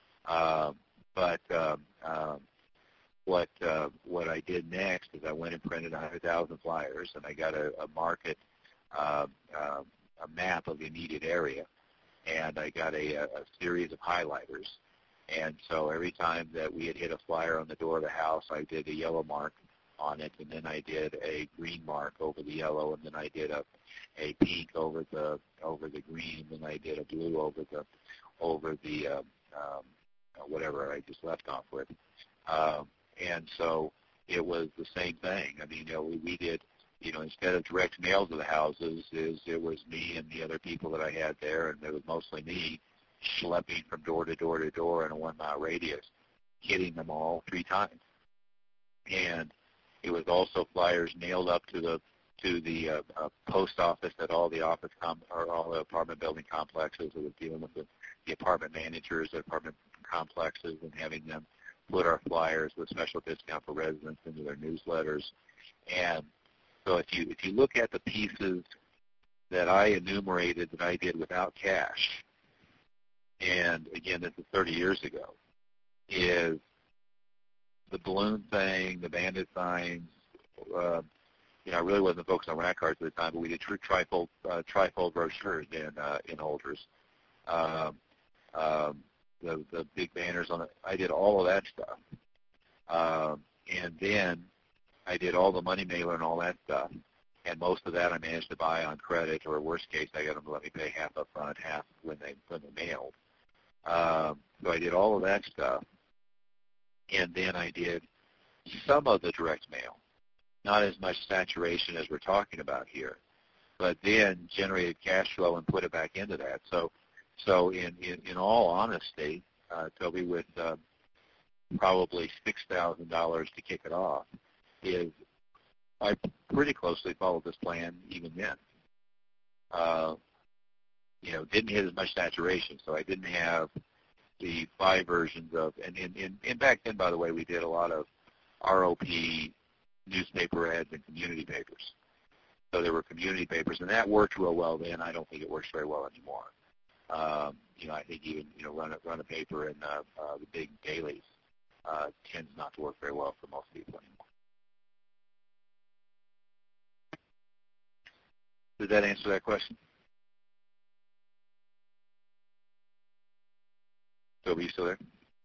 What I did next is I went and printed 100,000 flyers, and I got a market, a map of the immediate area, and I got a series of highlighters. And so every time that we had hit a flyer on the door of the house, I did a yellow mark on it, and then I did a green mark over the yellow, and then I did a pink over the green, and then I did a blue over the whatever I just left off with. And so it was the same thing. I mean, we did, instead of direct mail to the houses, it was me and the other people that I had there, and it was mostly me schlepping from door to door to door in a 1 mile radius, hitting them all 3 times. And it was also flyers nailed up to the post office at all the all the apartment building complexes that was dealing with the apartment managers at apartment complexes and having them put our flyers with special discount for residents into their newsletters. And so if you look at the pieces that I enumerated that I did without cash, and again, this is 30 years ago, is the balloon thing, the bandit signs. I really wasn't focused on rack cards at the time, but we did trifold brochures in holders. The big banners on it. I did all of that stuff. And then I did all the money mailer and all that stuff. And most of that I managed to buy on credit, or worst case, I got them to let me pay half up front, half when they mailed. So I did all of that stuff. And then I did some of the direct mail. Not as much saturation as we're talking about here, but then generated cash flow and put it back into that. So in all honesty, Toby, with probably $6,000 to kick it off, I pretty closely followed this plan even then. Didn't hit as much saturation, so I didn't have the 5 versions of, and back then, by the way, we did a lot of ROP newspaper ads and community papers. So there were community papers, and that worked real well then. I don't think it works very well anymore. I think even run a paper in the big dailies tends not to work very well for most people anymore. Did that answer that question? Toby, you still there?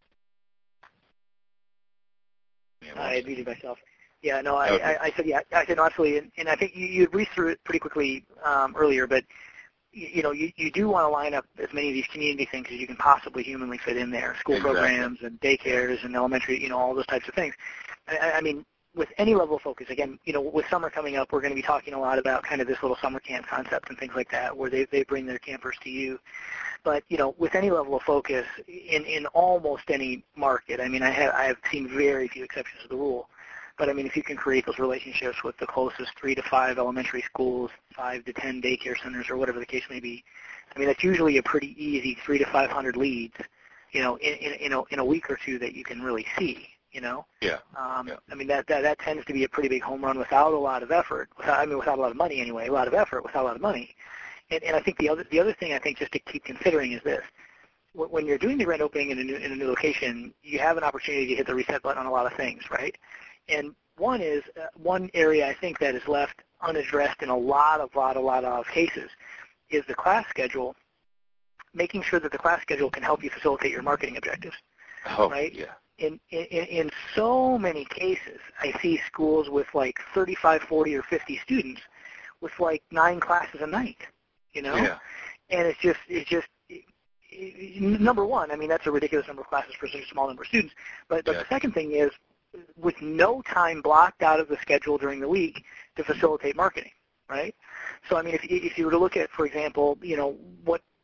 I muted myself. Yeah, no, I said, yeah, I said no, absolutely, and I think you breezed through it pretty quickly earlier, but you do want to line up as many of these community things as you can possibly humanly fit in there, school programs and daycares and elementary, all those types of things. I mean, with any level of focus, again, with summer coming up, we're going to be talking a lot about kind of this little summer camp concept and things like that, where they bring their campers to you. But, with any level of focus in almost any market, I mean, I have seen very few exceptions to the rule. But, I mean, if you can create those relationships with the closest 3 to 5 elementary schools, 5 to 10 daycare centers, or whatever the case may be, I mean, that's usually a pretty easy 300 to 500 leads, in a week or two that you can really see, Yeah. I mean, that tends to be a pretty big home run without a lot of effort. Without a lot of money anyway. A lot of effort without a lot of money. And I think the other thing I think just to keep considering is this: when you're doing the grand opening in a new location, you have an opportunity to hit the reset button on a lot of things, right? And one area I think that is left unaddressed in a lot of cases is the class schedule. Making sure that the class schedule can help you facilitate your marketing objectives. Oh, right? Yeah. In so many cases, I see schools with like 35, 40, or 50 students with like 9 classes a night, Yeah. And it's just number one, I mean, that's a ridiculous number of classes for such a small number of students. But the second thing is, with no time blocked out of the schedule during the week to facilitate marketing, right? So, I mean, if you were to look at, for example, what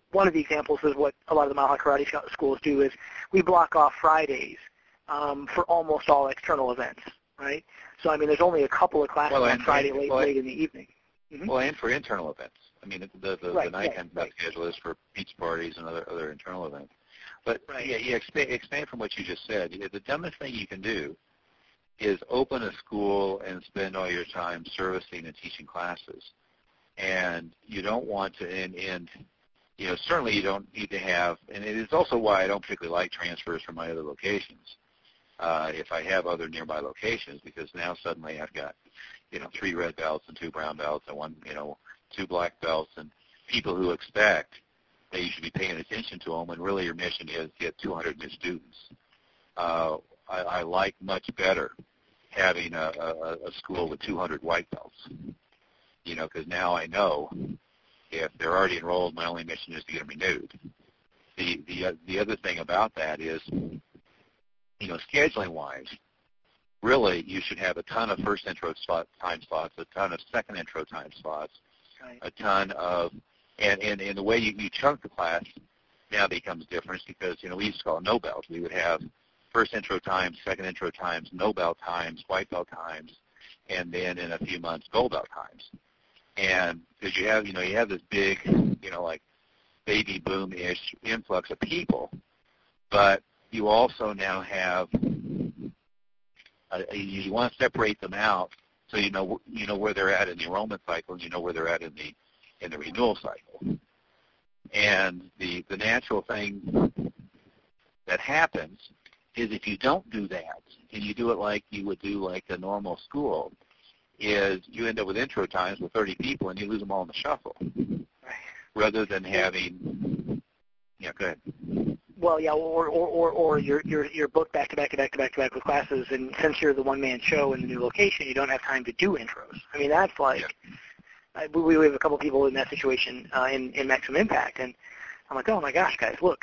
one of the examples is what a lot of the Mile High Karate schools do is we block off Fridays for almost all external events, right? So, I mean, there's only a couple of classes on Friday late in the evening. Mm-hmm. Well, and for internal events. I mean, the nighttime schedule is for beach parties and other internal events. But, expand from what you just said. The dumbest thing you can do is open a school and spend all your time servicing and teaching classes. And you don't want to, and certainly you don't need to have, and it is also why I don't particularly like transfers from my other locations. If I have other nearby locations, because now suddenly I've got, 3 red belts and 2 brown belts and 2 black belts, and people who expect that you should be paying attention to them when really your mission is to get 200 new students. I like much better having a school with 200 white belts, because now I know if they're already enrolled, my only mission is to get them renewed. The other thing about that is, scheduling-wise, really you should have a ton of first intro time slots, a ton of second intro time slots, a ton of, and the way you chunk the class now becomes different because, we used to call it no belt. We would have first intro times, second intro times, no belt times, white belt times, and then in a few months, gold belt times. And because you have this big, like baby boom-ish influx of people, but you also now have, you want to separate them out so you know where they're at in the enrollment cycle and you know where they're at in the renewal cycle. And the natural thing that happens is if you don't do that and you do it like you would do like a normal school, is you end up with intro times with 30 people and you lose them all in the shuffle, rather than having. Yeah, go ahead. Well, yeah, or you're booked back to back with classes, and since you're the one-man show in the new location, you don't have time to do intros. I mean, that's like, we have a couple of people in that situation in Maximum Impact, and I'm like, oh my gosh, guys, look,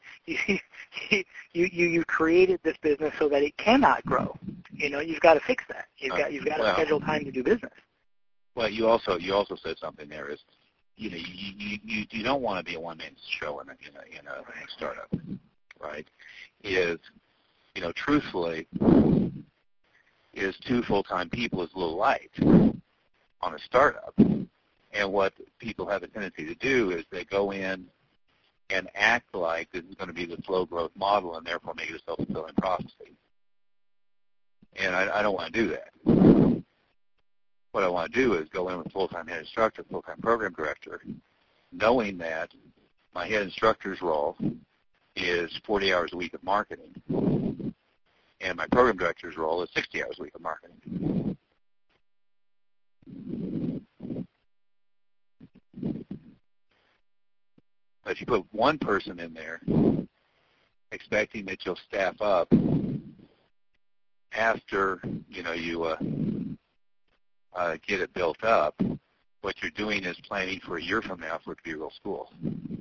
you created this business so that it cannot grow. You've got to fix that. You've got to schedule time to do business. Well, you also said something there is, you don't want to be a one-man show in a startup, right? Truthfully, is 2 full-time people is a little light on a startup. And what people have a tendency to do is they go in and act like this is going to be the slow growth model and therefore make it a self-fulfilling prophecy. And I don't want to do that. What I want to do is go in with a full-time head instructor, full-time program director, knowing that my head instructor's role is 40 hours a week of marketing, and my program director's role is 60 hours a week of marketing. But if you put one person in there expecting that you'll staff up after, you get it built up, what you're doing is planning for a year from now for it to be a real school.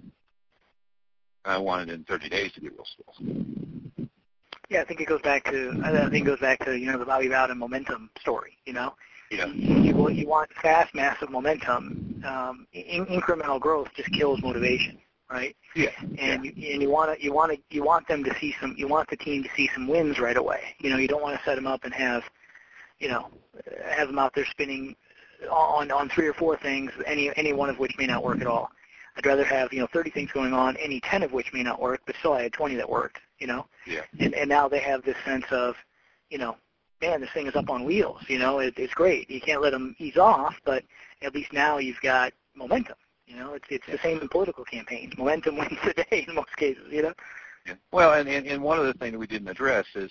I want it in 30 days to be a real school. Yeah, I think it goes back to the Bobby Bowden momentum story. Yeah. You want fast, massive momentum. Incremental growth just kills motivation, right? Yeah. And you want them to see some. You want the team to see some wins right away. You don't want to set them up and have them out there spinning on 3 or 4 things, any one of which may not work at all. I'd rather have 30 things going on, any 10 of which may not work, but still I had 20 that worked. Yeah. And now they have this sense of, man, this thing is up on wheels. It's great. You can't let them ease off, but at least now you've got momentum. It's the same in political campaigns. Momentum wins the day in most cases. Yeah. Well, and one other thing that we didn't address is,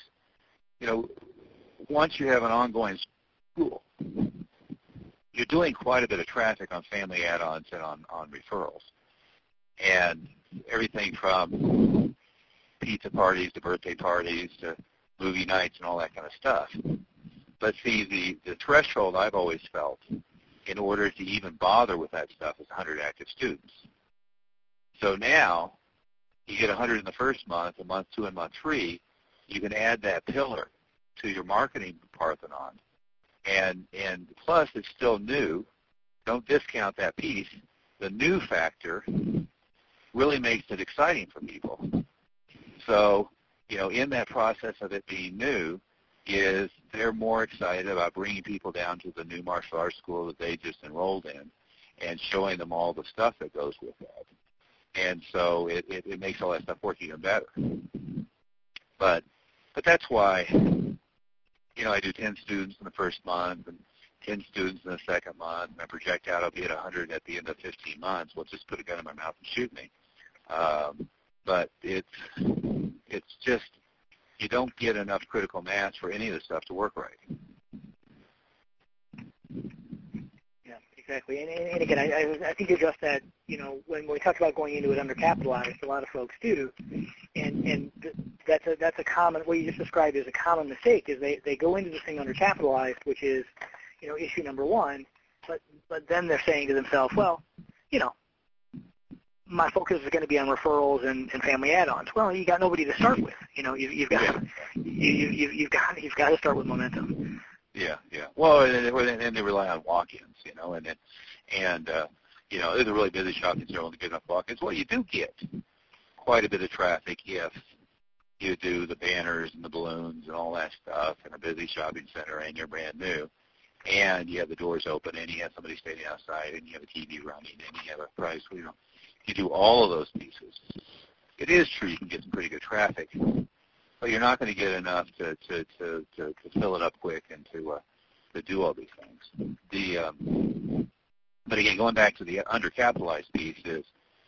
once you have an ongoing school, you're doing quite a bit of traffic on family add-ons and on referrals. And everything from pizza parties to birthday parties to movie nights and all that kind of stuff. But see, the threshold I've always felt in order to even bother with that stuff is 100 active students. So now you get 100 in the first month, in month 2 and month 3, you can add that pillar to your marketing Parthenon. And plus, it's still new. Don't discount that piece. The new factor really makes it exciting for people. So, in that process of it being new, is they're more excited about bringing people down to the new martial arts school that they just enrolled in and showing them all the stuff that goes with that. And so it makes all that stuff work even better. But that's why, I do 10 students in the first month and 10 students in the second month, and I project out I'll be at 100 at the end of 15 months. Well, just put a gun in my mouth and shoot me. But it's just, you don't get enough critical mass for any of this stuff to work right. Yeah, exactly. And again, I think you addressed that, when we talk about going into it undercapitalized, a lot of folks do. And that's a common, what you just described is a common mistake, is they go into this thing undercapitalized, which is, issue number one, but then they're saying to themselves, well, my focus is going to be on referrals and family add-ons. Well, you got nobody to start with. You've got to start with momentum. Yeah. Well, and they rely on walk-ins, and there's a really busy shopping center with good enough walk-ins. Well, you do get quite a bit of traffic if you do the banners and the balloons and all that stuff in a busy shopping center and you're brand new. And you have the doors open, and you have somebody standing outside, and you have a TV running, and you have a price. You do all of those pieces. It is true you can get some pretty good traffic, but you're not going to get enough to fill it up quick and to do all these things. But again, going back to the undercapitalized piece is,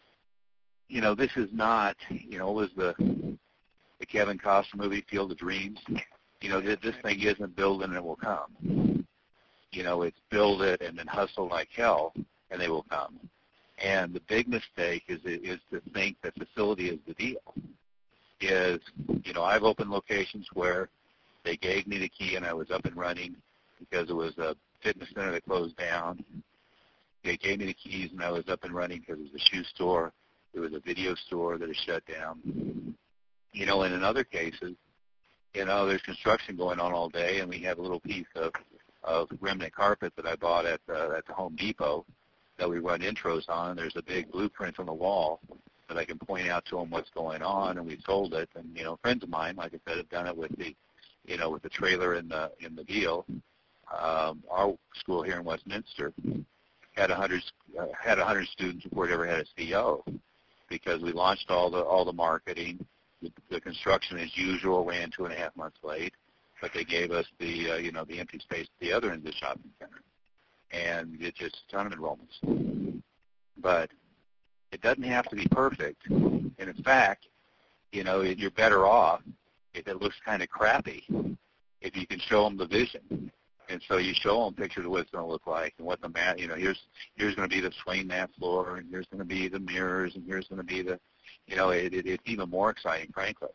this is not, it was the Kevin Costner movie, Field of Dreams. This thing isn't build and it will come. It's build it and then hustle like hell, and they will come. And the big mistake is to think that facility is the deal. I've opened locations where they gave me the key and I was up and running because it was a fitness center that closed down. They gave me the keys and I was up and running because it was a shoe store. It was a video store that is shut down. And in other cases, there's construction going on all day, and we have a little piece of remnant carpet that I bought at the Home Depot that we run intros on. There's a big blueprint on the wall that I can point out to them what's going on, and we sold it. And friends of mine, like I said, have done it with the trailer in the deal. Our school here in Westminster had 100 students before it ever had a CO, because we launched all the marketing. The construction, as usual, ran 2.5 months late, but they gave us the empty space at the other end of the shopping center, and it just a ton of enrollments. But it doesn't have to be perfect, and in fact, you're better off if it looks kind of crappy if you can show them the vision. And so you show them pictures of what it's going to look like and what the mat, here's going to be the swing mat floor, and here's going to be the mirrors, and here's going to be the, it's even more exciting, frankly.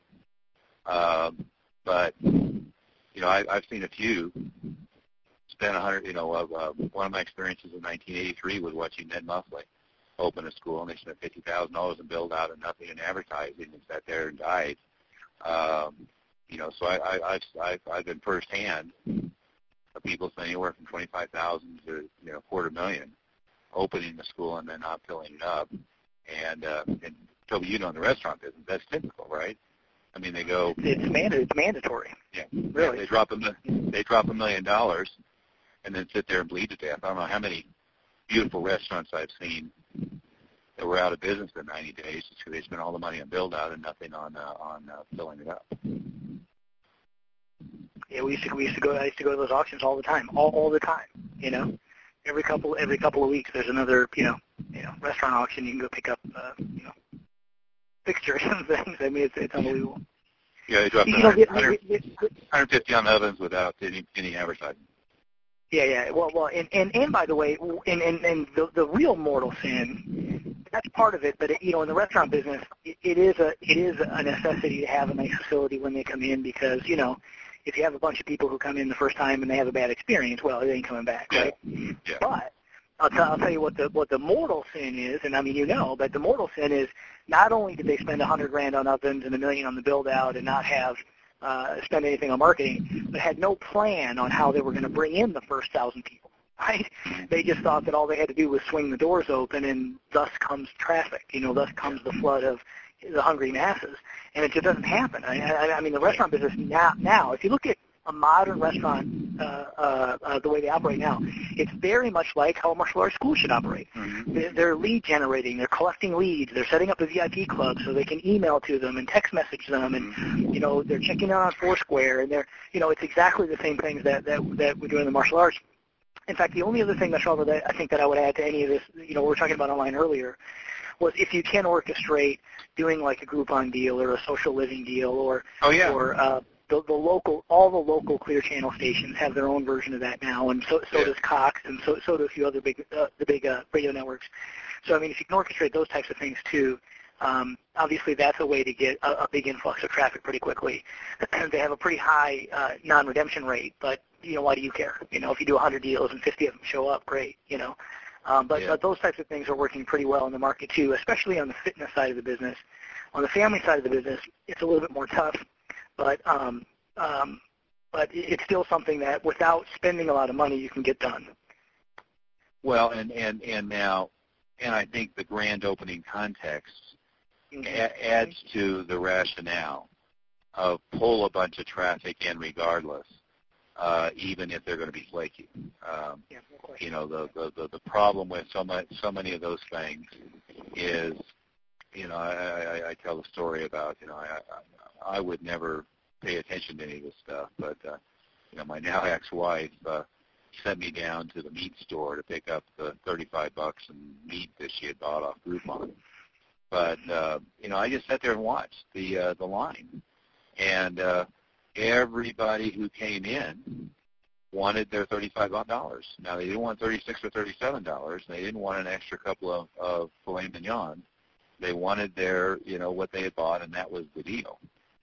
But I've seen a few spend 100. One of my experiences in 1983 was watching Ned Muffley open a school, and they spent $50,000 and build out and nothing in advertising, and sat there and died. So I've been firsthand of people spending anywhere from $25,000 to $250,000 opening the school and then not filling it up. And Toby, in the restaurant business, that's typical, right? I mean, they go. It's mandatory. Yeah, really. They drop $1 million and then sit there and bleed to death. I don't know how many beautiful restaurants I've seen that were out of business in 90 days just because they spent all the money on build out and nothing on filling it up. Yeah, I used to go to those auctions all the time, all the time. Every couple of weeks, there's another restaurant auction. You can go pick up fixtures and things. I mean, it's unbelievable. Yeah, they dropped 150 on ovens without any advertising. Yeah. Well, and by the way, and the real mortal sin, that's part of it. But in the restaurant business, it is a necessity to have a nice facility when they come in, because if you have a bunch of people who come in the first time and they have a bad experience, well, it ain't coming back, right? Yeah. But I'll tell you what the mortal sin is, and I mean but the mortal sin is not only did they spend $100,000 on ovens and $1 million on the build out and not have spend anything on marketing, but had no plan on how they were going to bring in the first 1,000 people. right? They just thought that all they had to do was swing the doors open, and thus comes traffic. Thus comes the flood of the hungry masses, and it just doesn't happen. I mean, the restaurant business now, if you look at a modern restaurant, the way they operate now, it's very much like how a martial arts school should operate. Mm-hmm. They're lead generating, they're collecting leads, they're setting up a VIP club so they can email to them and text message them, and they're checking out on Foursquare, and it's exactly the same things that we do in the martial arts. In fact, the only other thing, Michelle, that I think that I would add to any of this, we were talking about online earlier, was if you can orchestrate doing like a Groupon deal or a social living deal, or all the local Clear Channel stations have their own version of that now, and so does Cox, and so do a few other the big radio networks. So I mean, if you can orchestrate those types of things too, obviously that's a way to get a big influx of traffic pretty quickly. They have a pretty high non-redemption rate, but why do you care? If you do 100 deals and 50 of them show up, great. But those types of things are working pretty well in the market too, especially on the fitness side of the business. On the family side of the business, it's a little bit more tough, but it's still something that without spending a lot of money you can get done. Well, and now, and I think the grand opening context adds to the rationale of pull a bunch of traffic in regardless, even if they're going to be flaky. The problem with so many of those things is, I tell the story about, I would never pay attention to any of this stuff, but, my now ex-wife sent me down to the meat store to pick up the $35 in meat that she had bought off Groupon. But, I just sat there and watched the line. And everybody who came in wanted their $35. Now, they didn't want $36 or $37. They didn't want an extra couple of filet mignon. They wanted their, what they had bought, and that was the deal.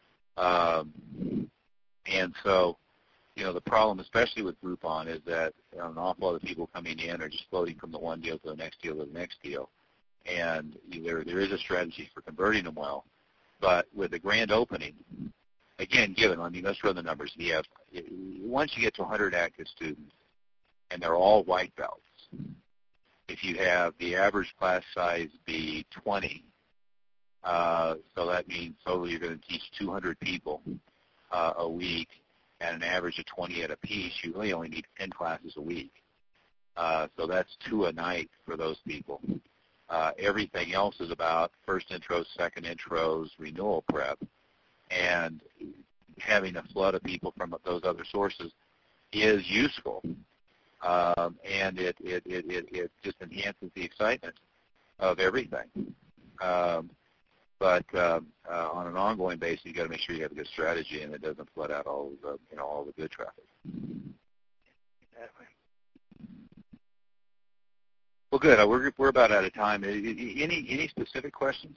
And so, the problem, especially with Groupon, is that an awful lot of people coming in are just floating from the one deal to the next deal to the next deal. And there is a strategy for converting them well. But with the grand opening, again, let's run the numbers. Once you get to 100 active students, and they're all white belts, if you have the average class size be 20, so that means total you're going to teach 200 people a week, at an average of 20 at a piece, you really only need 10 classes a week. So that's 2 a night for those people. Everything else is about first intros, second intros, renewal prep, and having a flood of people from those other sources is useful, and it just enhances the excitement of everything. But on an ongoing basis, you got to make sure you have a good strategy, and it doesn't flood out all the good traffic. Exactly. Well, good. We're about out of time. Any specific questions?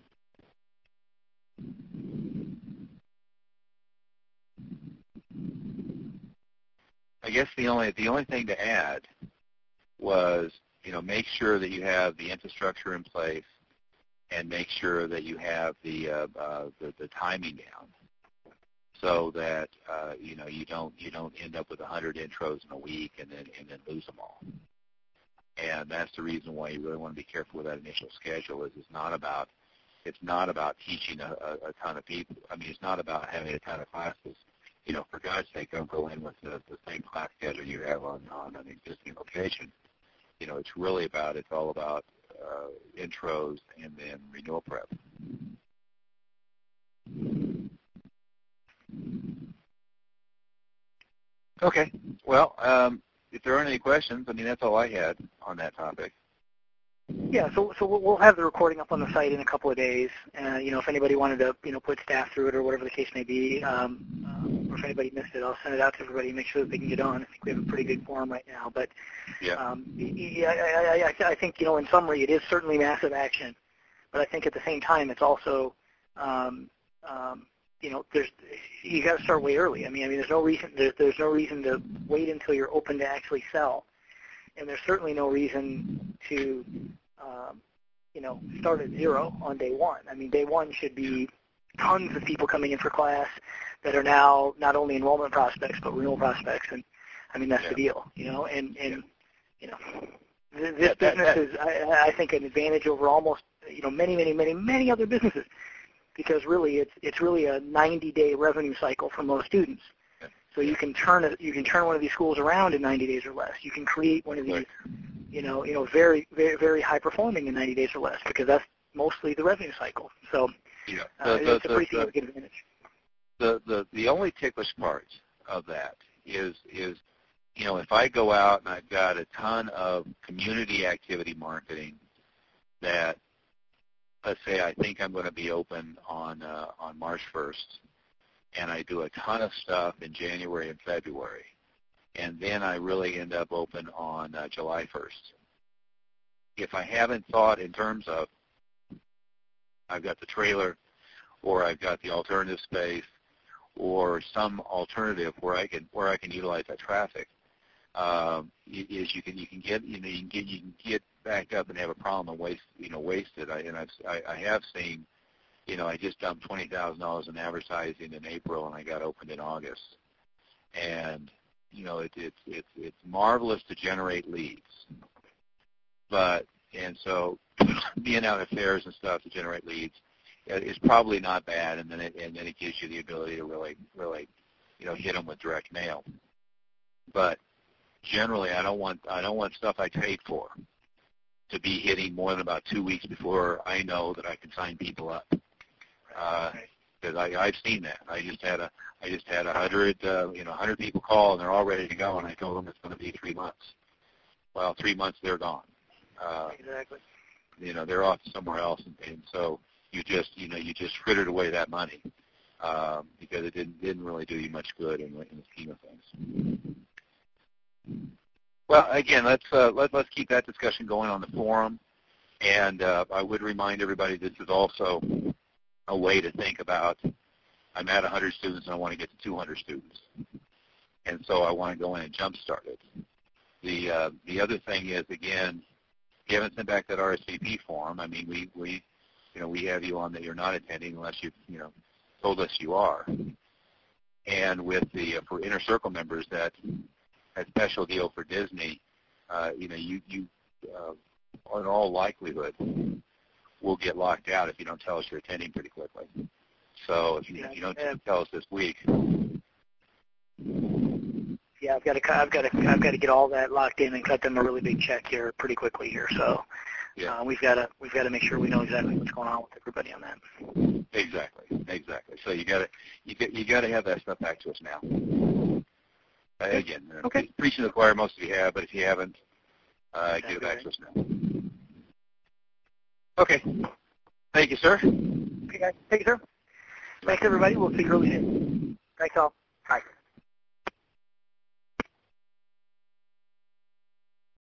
I guess the only thing to add was, make sure that you have the infrastructure in place, and make sure that you have the timing down, so that you don't end up with 100 intros in a week and then lose them all. And that's the reason why you really want to be careful with that initial schedule. It's not about teaching a ton of people. I mean, it's not about having a ton of classes. For God's sake, don't go in with the same class schedule you have on an existing location. It's all about intros and then renewal prep. Okay. Well, if there aren't any questions, that's all I had on that topic. Yeah, so we'll have the recording up on the site in a couple of days. If anybody wanted to, put staff through it or whatever the case may be, or if anybody missed it, I'll send it out to everybody and make sure that they can get on. I think we have a pretty good forum right now. But I think, in summary, it is certainly massive action. But I think at the same time, it's also, you got to start way early. I mean, there's no reason to wait until you're open to actually sell. And there's certainly no reason to, start at zero on day one. I mean, day one should be tons of people coming in for class that are now not only enrollment prospects but renewal prospects, and that's the deal, And This business is, I think, an advantage over almost many other businesses, because really it's really a 90-day revenue cycle for most students. So you can turn one of these schools around in 90 days or less. You can create one of these, very, very, very high performing in 90 days or less, because that's mostly the revenue cycle. So it's a pretty significant advantage. The only ticklish part of that is if I go out and I've got a ton of community activity marketing that, let's say I think I'm going to be open on March 1st, and I do a ton of stuff in January and February, and then I really end up open on July 1st. If I haven't thought in terms of I've got the trailer, or I've got the alternative space, or some alternative where I can utilize that traffic, is you can get backed up and have a problem and waste it. I have seen, I just dumped $20,000 in advertising in April, and I got opened in August, and it's marvelous to generate leads, and so being out at fairs and stuff to generate leads is probably not bad, and then it gives you the ability to really hit them with direct mail. But generally, I don't want stuff I paid for to be hitting more than about 2 weeks before I know that I can sign people up. Because I've seen that. I just had 100 people call, and they're all ready to go, and I told them it's going to be 3 months. Well, 3 months they're gone. Exactly. They're off somewhere else, and so you just frittered away that money because it didn't really do you much good in the scheme of things. Well, again, let's keep that discussion going on the forum, and I would remind everybody this is also a way to think about, I'm at 100 students and I want to get to 200 students, and so I want to go in and jumpstart it. The other thing is, again, if you haven't sent back that RSVP form, I mean, we have you on that you're not attending unless you've told us you are. And with for Inner Circle members, that special deal for Disney, you in all likelihood will get locked out if you don't tell us you're attending pretty quickly. So if you don't tell us this week. Yeah, I've got to get all that locked in and cut them a really big check here pretty quickly here. So we've got to make sure we know exactly what's going on with everybody on that. Exactly. So you got to have that stuff back to us now. Again, preaching to the choir, most of you have, but if you haven't, get it back to us now. Okay. Thank you, sir. Okay, guys. Thank you, sir. Thanks, everybody. We'll see you really soon. Thanks all. Bye.